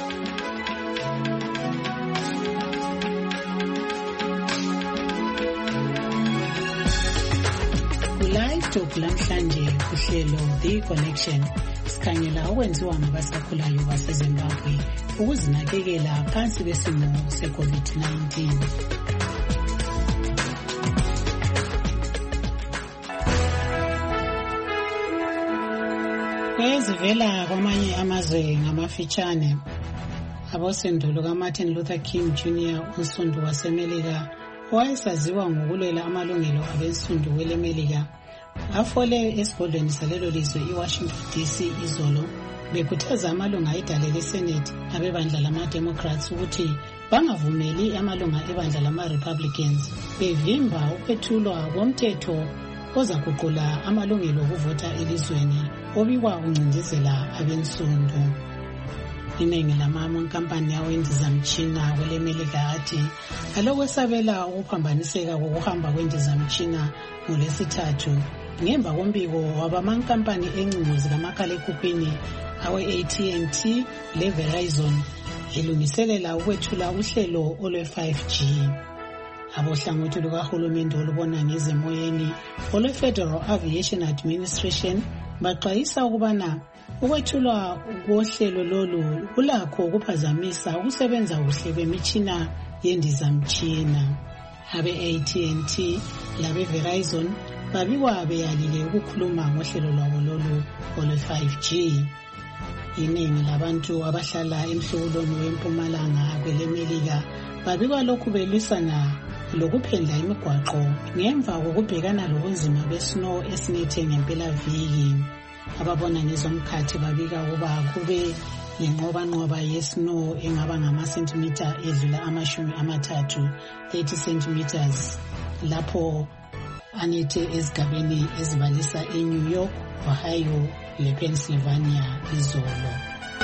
Live talk lamhlanje kuhlelo The Connection sikhangela okwenziwa ngabasakhulayo baseZimbabwe ukuzinakekela phansi kwesimo se-COVID-19. Kwezivela kwamanye amazwe ngamafitshane, abosendulo kaMartin Luther King Jr. unsundu waseMelika owayesaziwa ngokulwela amalungelo abensundu kweleMelika afole esigodlweni salelo lizwe iWashington DC izolo bekhuthaza amalunga edale leSenate abebandla lama-Democrats ukuthi bangavumeli amalunga ebandla lama-Republicans bevimba ukwethulwa komthetho ozaguqula amalungelo okuvota elizweni obikwa uncindezela abensundu. Iningi lamankampani awendizamtshina kweleMelika athi alokwesabela ukuphambaniseka kokuhamba kwendizamtshina ngoLwesithathu ngemva kombiko wabamankampani encingo zikamakhalekhukhwini awe-AT&T le-Verizon elungiselela ukwethula uhlelo olwe-5G. Abohlangothi lukahulumende olubona ngezemoyeni olwe-Federal Aviation Administration baxwayisa ukubana ukwethulwa kohlelo lolu kulakho ukuphazamisa ukusebenza kuhle kwemitshina yendizamtshina. Abe-AT&T labe-Verizon babikwa beyalile ukukhuluma ngohlelo lwabo lolu olwe-5G. Iningi labantu abahlala emhlubulweni wempumalanga kweleMelika babikwa lokhu belwisana lokuphendla imigwaqo ngemva kokubhekana lobunzima be-snow esinethe ngempelaviki. Ababona ngezomkhathi babika ukuba kube lenqobanqoba ye-snow engaba ngamasentimitha edlula 30 centimeters lapho anethe ezigabeni ezibalisa eNew York, Ohio lePennsylvania izolo.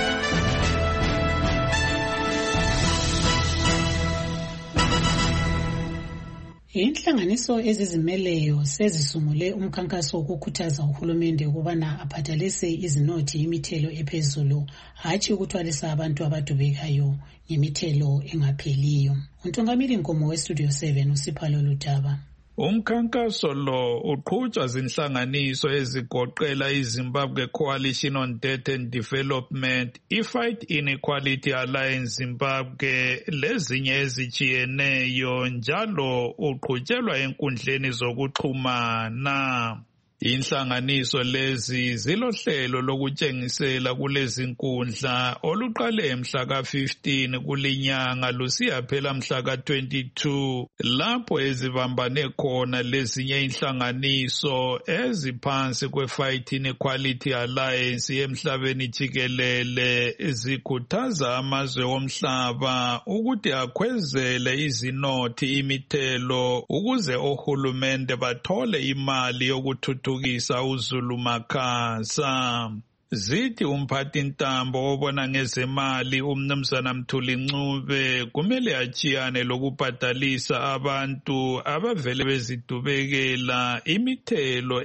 Inhlanganiso ezizimeleyo sezisungule umkhankaso wokukhuthaza uhulumende ukubana abhadalise izinothi imithelo ephezulu, hatshi ukuthwalisa abantu abadubekayo ngemithelo engapheliyo. Untungamiri Nkomo weStudio 7 uSiphalo Lutaba. Umkhankaso lo uqhutshwa zinhlanganiso ezigoqela iZimbabwe Coalition on Debt and Development, iFight Inequality Alliance Zimbabwe lezinye ezitshiyeneyo, njalo uqhutshelwa enkundleni zokuxhumana. Inhlanganiso lezi zilohlelo lokutshengisela kulezi nkundla oluqale mhla ka-15 kulinyanga lusiya phela mhla ka-22 lapho ezibambane khona lezinye inhlanganiso eziphansi kwe-Fight Inequality Alliance emhlabeni jikelele zikhuthaza amazwe omhlaba ukuthi akhwezele izinothi imithelo ukuze ohulumende bathole imali yokuthuthukisa uzulu makhasa. Zithi umphathintambo obona ngezemali umnumzana Mthuli Ncube kumele achiyane lokubhadalisa abantu abavele bezidubekela imithelo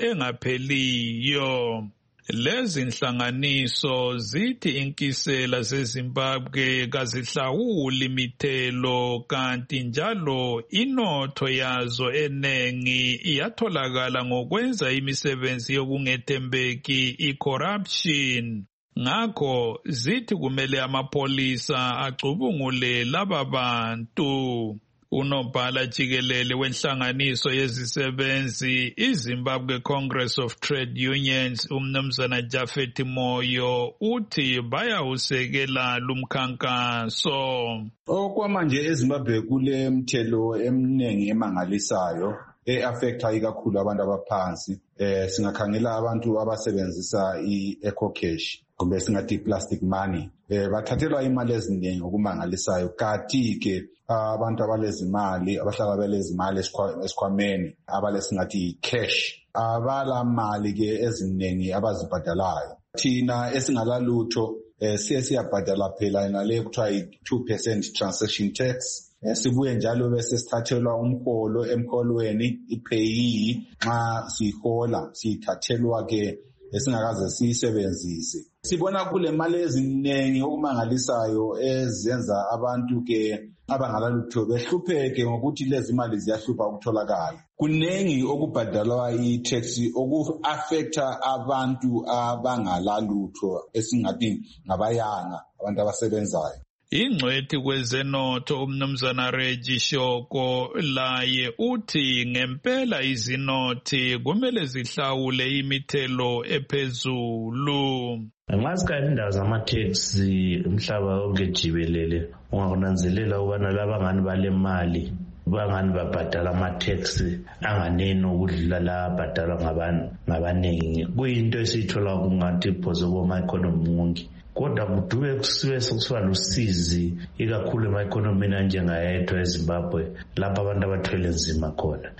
engapheliyo. Lezi nhlanganiso zithi inkisela zeZimbabwe kazihlawuli imithelo kanti njalo inotho yazo enengi iyatholakala ngokwenza imisebenzi yokungethembeki i-corruption. Ngakho zithi kumele amapholisa acubungule laba bantu. Unobhala jikelele wenhlanganiso yezisebenzi iZimbabwe Congress of Trade Unions umnumzana Japhet Moyo uthi bayawusekela lumkhankaso. Okwamanje eZimbabwe kule mthelo eminingi emangalisayo affecta ikakhulu abantu abaphansi. Singakhangela abantu abasebenzisa i-eco cash kumbe singathi plastic money. Bathathelwa imali eziningi okumangalisayo kanti ke abantu abalezimali abahlala belezimali esikhwameni abalesingathi cash abala mali ke eziningi abazibhadalayo. Thina esingalalutho siyabhadala phela ngale kuthiwa i-2% transaction tax. Sibuye njalo bese sithathelwa umholo emholweni iPayee nxa sihola sithathelwa ke esingakaze siyisebenzise. Sibona kule mali eziningi okumangalisayo ezenza abantu ke abangalalutho behlupheke ngokuthi lezi mali ziyahlupha ukutholakala. Kunengi okubhadalwa i-tax oku-affecta abantu abangalalutho esingathi ngabayanga abantu abasebenzayo. Ingcwethi kwezenotho umnumzana Reggie Shoko laye uthi ngempela izinothi kumele zihlawule imithelo ephezulu. Nxa sikhathi indawo zama-taxi umhlaba wonke jikelele ungakunanzelela ukubana labangani balemali bangani babhadala ama-taxi anganeni ukudlula la abhadalwa ngabaningi. Kuyinto esiyithola kungathi phoze koma-economy wonke. Kodwa kudube kusiwe sokusiba lusizi ikakhulu ema-economini anjengayethu eZimbabwe lapho abantu abathwele nzima khona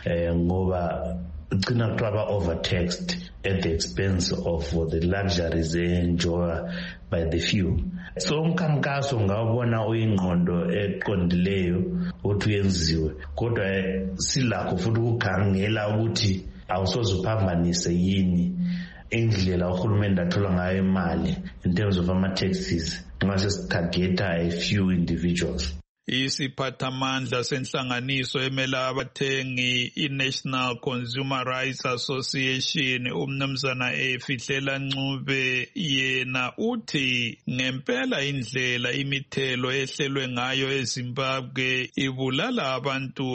ngoba ugcina kuthiwa ba-overtaxed at the expense of the luxuries enjoyed by the few. So umkhankaso ngawubona uyingqondo eqondileyo ukuthi uyenziwe kodwa silakho futhi ukukhangela ukuthi awusoze uphambanise yini indlela uhulumende athola ngayo imali in terms of ama-taxes nxa sesitargeta a few individuals. Isiphathamandla senhlanganiso emela abathengi i-National Consumer Rights Association umnumzana Efihlela Ncube yena uthi ngempela indlela imithelo ehlelwe ngayo eZimbabwe ibulala abantu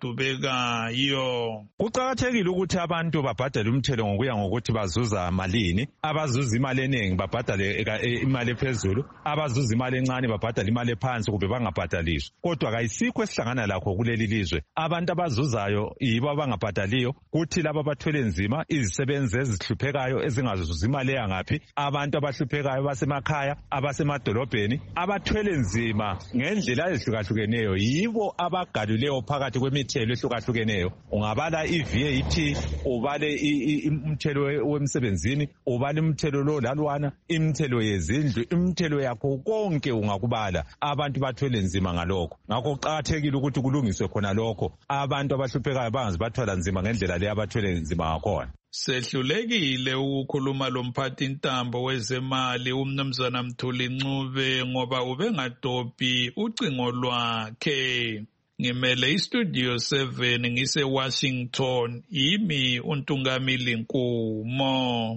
abadubekayo. Kuqakathekile ukuthi abantu babhadale umthelo ngokuya ngokuthi bazuza malini. Abazuza imali eningi babhadale imali ephezulu, abazuza imali encane babhadale imali ephansi kumbe bangabhadali. Kodwa kayisikho esihlangana lakho kuleli lizwe. Abantu abazuzayo yibo abangabhadaliyo, kuthi laba abathwele nzima izisebenzi ezihluphekayo ezingazuza imali yangaphi, abantu abahluphekayo basemakhaya, abasemadolobheni, abathwele nzima ngendlela ezihlukahlukeneyo yibo abagaluleyo phakathi kwemithelo ehlukahlukeneyo. Ungabala i-VAT, ubale umthelo wemsebenzini, ubale umthelo lo lalwana, imithelo yezindlu, imithelo yakho konke ungakubala. Abantu bathwele nzima ngalokho. Ngakho kuqakathekile ukuthi kulungiswe khona lokho. Abantu abahluphekayo bangazi bathwala nzima ngendlela le abathwele nzima ngakhona. Sehlulekile ukukhuluma lomphathintambo wezemali umnumzana Mthuli Ncube ngoba ubengadobhi ucingo lwakhe. Ngimele iStudio 7 ngise-Washington, yimi uNtungamili Nkumo.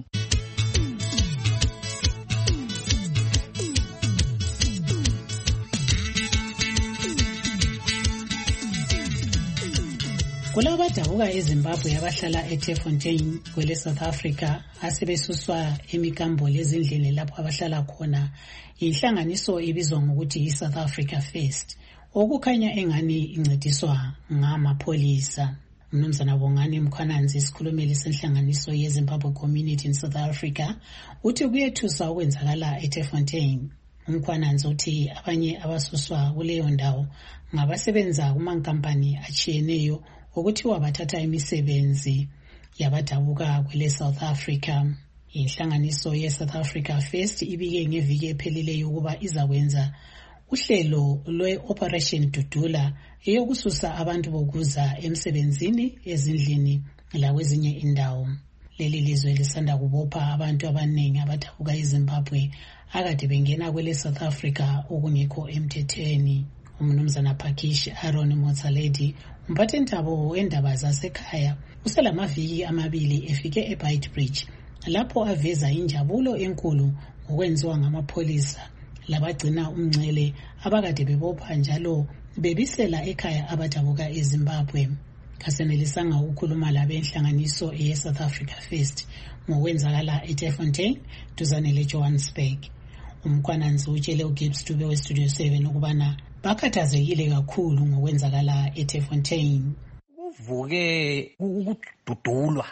Kulabadabuka eZimbabwe abahlala eTefontein kwele South Africa asebesuswa emikambolo ezindlini lapho abahlala khona. Inhlanganiso ibizwa ngokuthi iSouth Africa First, okukhanya engani incediswa ngamapholisa. Mnumzana Bongani Mkhwananzi, isikhulumeli senhlanganiso yeZimbabwe Community in South Africa, uthi kuyethusa okwenzakala eTefontein. Mkhwananzi uthi abanye abasuswa kuleyo ndawo ngabasebenza kumankampani achiyeneyo ukuthiwa bathatha imisebenzi yabadabuka kwele South Africa. Inhlanganiso ye-South Africa First ibike ngeviki ephelileyo ukuba izakwenza uhlelo lwe-Operation Dudula eyokususa abantu bokuza emsebenzini, ezindlini lakwezinye indawo. Leli lizwe lisanda kubopha abantu abaningi abadabuka eZimbabwe akade bengena kwele South Africa okungekho emthethweni. Umnumzana Pakish Aaron Motsaledi, umphathintabo wendaba zasekhaya, uselamaviki amabili efike eBeitbridge lapho aveza injabulo enkulu ngokwenziwa ngamapholisa labagcina umngcele abakade bebopha njalo bebisela ekhaya abadabuka eZimbabwe. Kasenelisanga ukukhuluma labenhlanganiso ye-South Africa First ngokwenzakala eTerfontein duzane leJohannesburg. Umkhwananzi utshele uGibbs Dube weStudio 7 ukubana bakhathazekile kakhulu ngokwenzakala eTerfontein. Kuvuke ukududulwa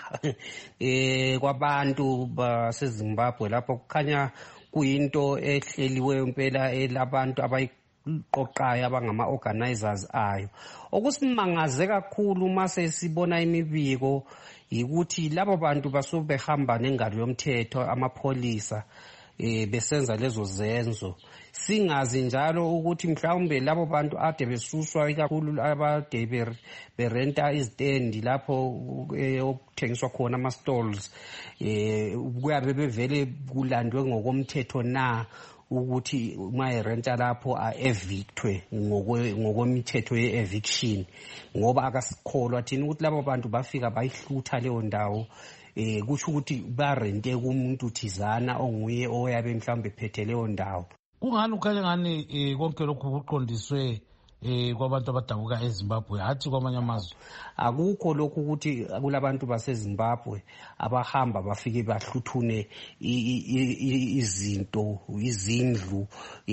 kwabantu baseZimbabwe lapho kukhanya kuyinto ehleliweyo impela elabantu abayiqoqayo abangama-organizers ayo. Okusimangaze kakhulu mase sibona imibiko yikuthi labo bantu basuke behamba nengalo yomthetho amapholisa besenza lezo zenzo. Singazi njalo ukuthi mhlawumbe labo bantu ade besuswa ikakhulu abade berenta izitendi lapho okuthengiswa khona ama-stalls kuyabe bevele kulandwe ngokomthetho na ukuthi uma erenta lapho a-evictwe ngokomthetho ye-eviction, ngoba akasikholwa thina ukuthi labo bantu bafika bayihlutha leyo ndawo kusho ukuthi barente kumuntu thizana onguye oyabe mhlawumbe phethe leyo ndawo. Kungani ukhanye ngani konke lokhu kuqondiswe kwabantu abadabuka eZimbabwe hathi kwamanye amazwe? Akukho lokhu ukuthi kulabantu baseZimbabwe abahamba bafike bahluthune izinto, izindlu,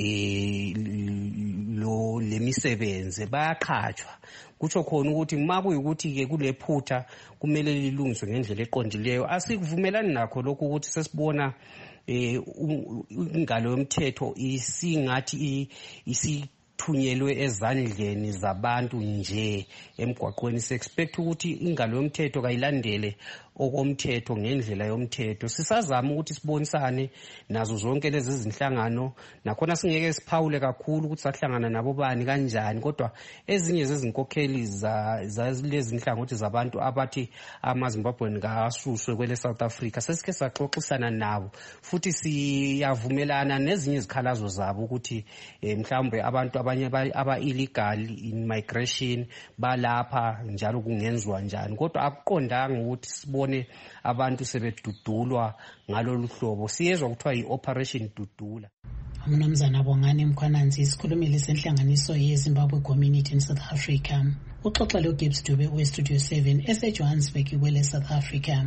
lemisebenzi bayaqhatshwa. Kutsho khona ukuthi uma kuyikuthi-ke kulephutha kumele lilungiswe ngendlela eqondileyo. Asikuvumelani nakho lokhu ukuthi sesibona ingalo yomthetho isingathi isithunyelwe ezandleni zabantu nje emgwaqweni. Se-expect ukuthi ingalo yomthetho kayilandele okomthetho ngendlela yomthetho. Sisazama ukuthi sibonisane nazo zonke lezi zinhlangano, nakhona singeke siphawule kakhulu ukuthi sahlangana nabo bani kanjani, kodwa ezinye zezinkokheli zalezi nhlangothi zabantu abathi amaZimbabweni kasuswe kwele South Africa sesike saxoxisana nabo, futhi siyavumelana nezinye izikhalazo zabo ukuthi mhlawumbe abantu abanye aba-illegal in migration balapha njalo kungenziwa njani, kodwa akuqondanga ukuthi sibone abantu sebedudulwa ngalolu hlobo. Siyezwa kuthiwa yi-Operation Dudula. Umnumzana Bongani Mkhwananzi, isikhulumeli senhlanganiso ye-Zimbabwe Community in South Africa, uxoxa loGibbs Dube weStudio 7 eseJohannesburg kwele South Africa.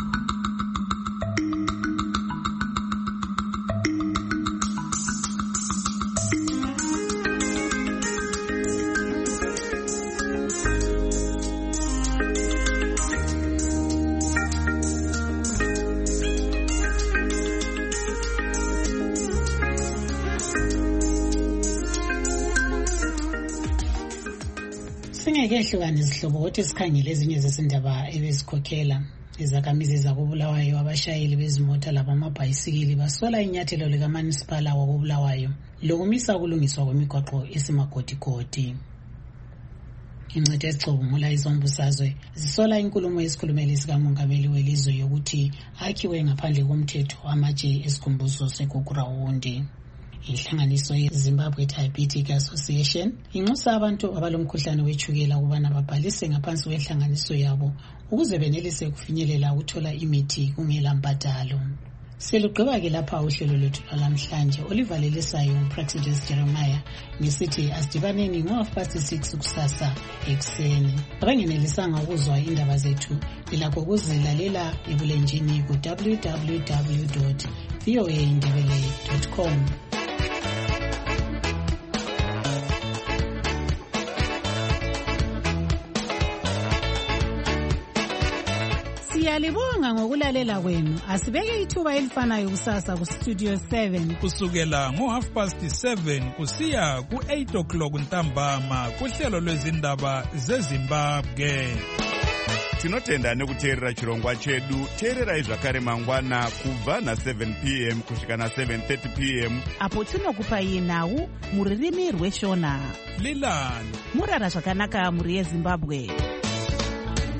Singeke hlukane izihlobo ukuthi sikhangele ezinye zezindaba ebezikhokhela. Izakhamizi zakoBulawayo, abashayeli bezimota labamabhayisikili basola inyathelo likaManisipala wakoBulawayo lokumisa ukulungiswa kwemigwaqo esemagodigodi. Ingcitho ezicubungula izombusazwe zisola inkulumo yesikhulumeli sikamongameli welizwe yokuthi akhiwe ngaphandle komthetho amatshe esikhumbuzo seGugurawundi. Inhlanganiso ye-Zimbabwe Diabetic Association inxusa abantu abalomkhuhlane wetshukela ukubana babhalise ngaphansi kwenhlanganiso yabo ukuze benelise kufinyelela ukuthola imithi kungela mbadalo. Selugqiba-ke lapha uhlelo lwethu lwalamhlanje olivalelisayo uPraxidus Jeremiah ngesithi asidibaneni ngo-6:30 kusasa ekuseni. Abangenelisanga ukuzwa indaba zethu ilakho ukuzilalela ebulenjini ku-www.voaindebele.com. Siyalibonga ngokulalela kwenu. Asibeke ithuba elifanayo kusasa kuStudio 7 kusukela ngo-7:30 kusiya ku-8 o'clock ntambama kuhlelo lwezindaba zeZimbabwe. tinotenda nekuteerera chirongwa chedu. Teererai zvakare mangwana kubva na7 p.m. kusvika na7:30 p.m. apo tinokupai nhau muririmi rweshona. Lilani murara zvakanaka muri yeZimbabwe.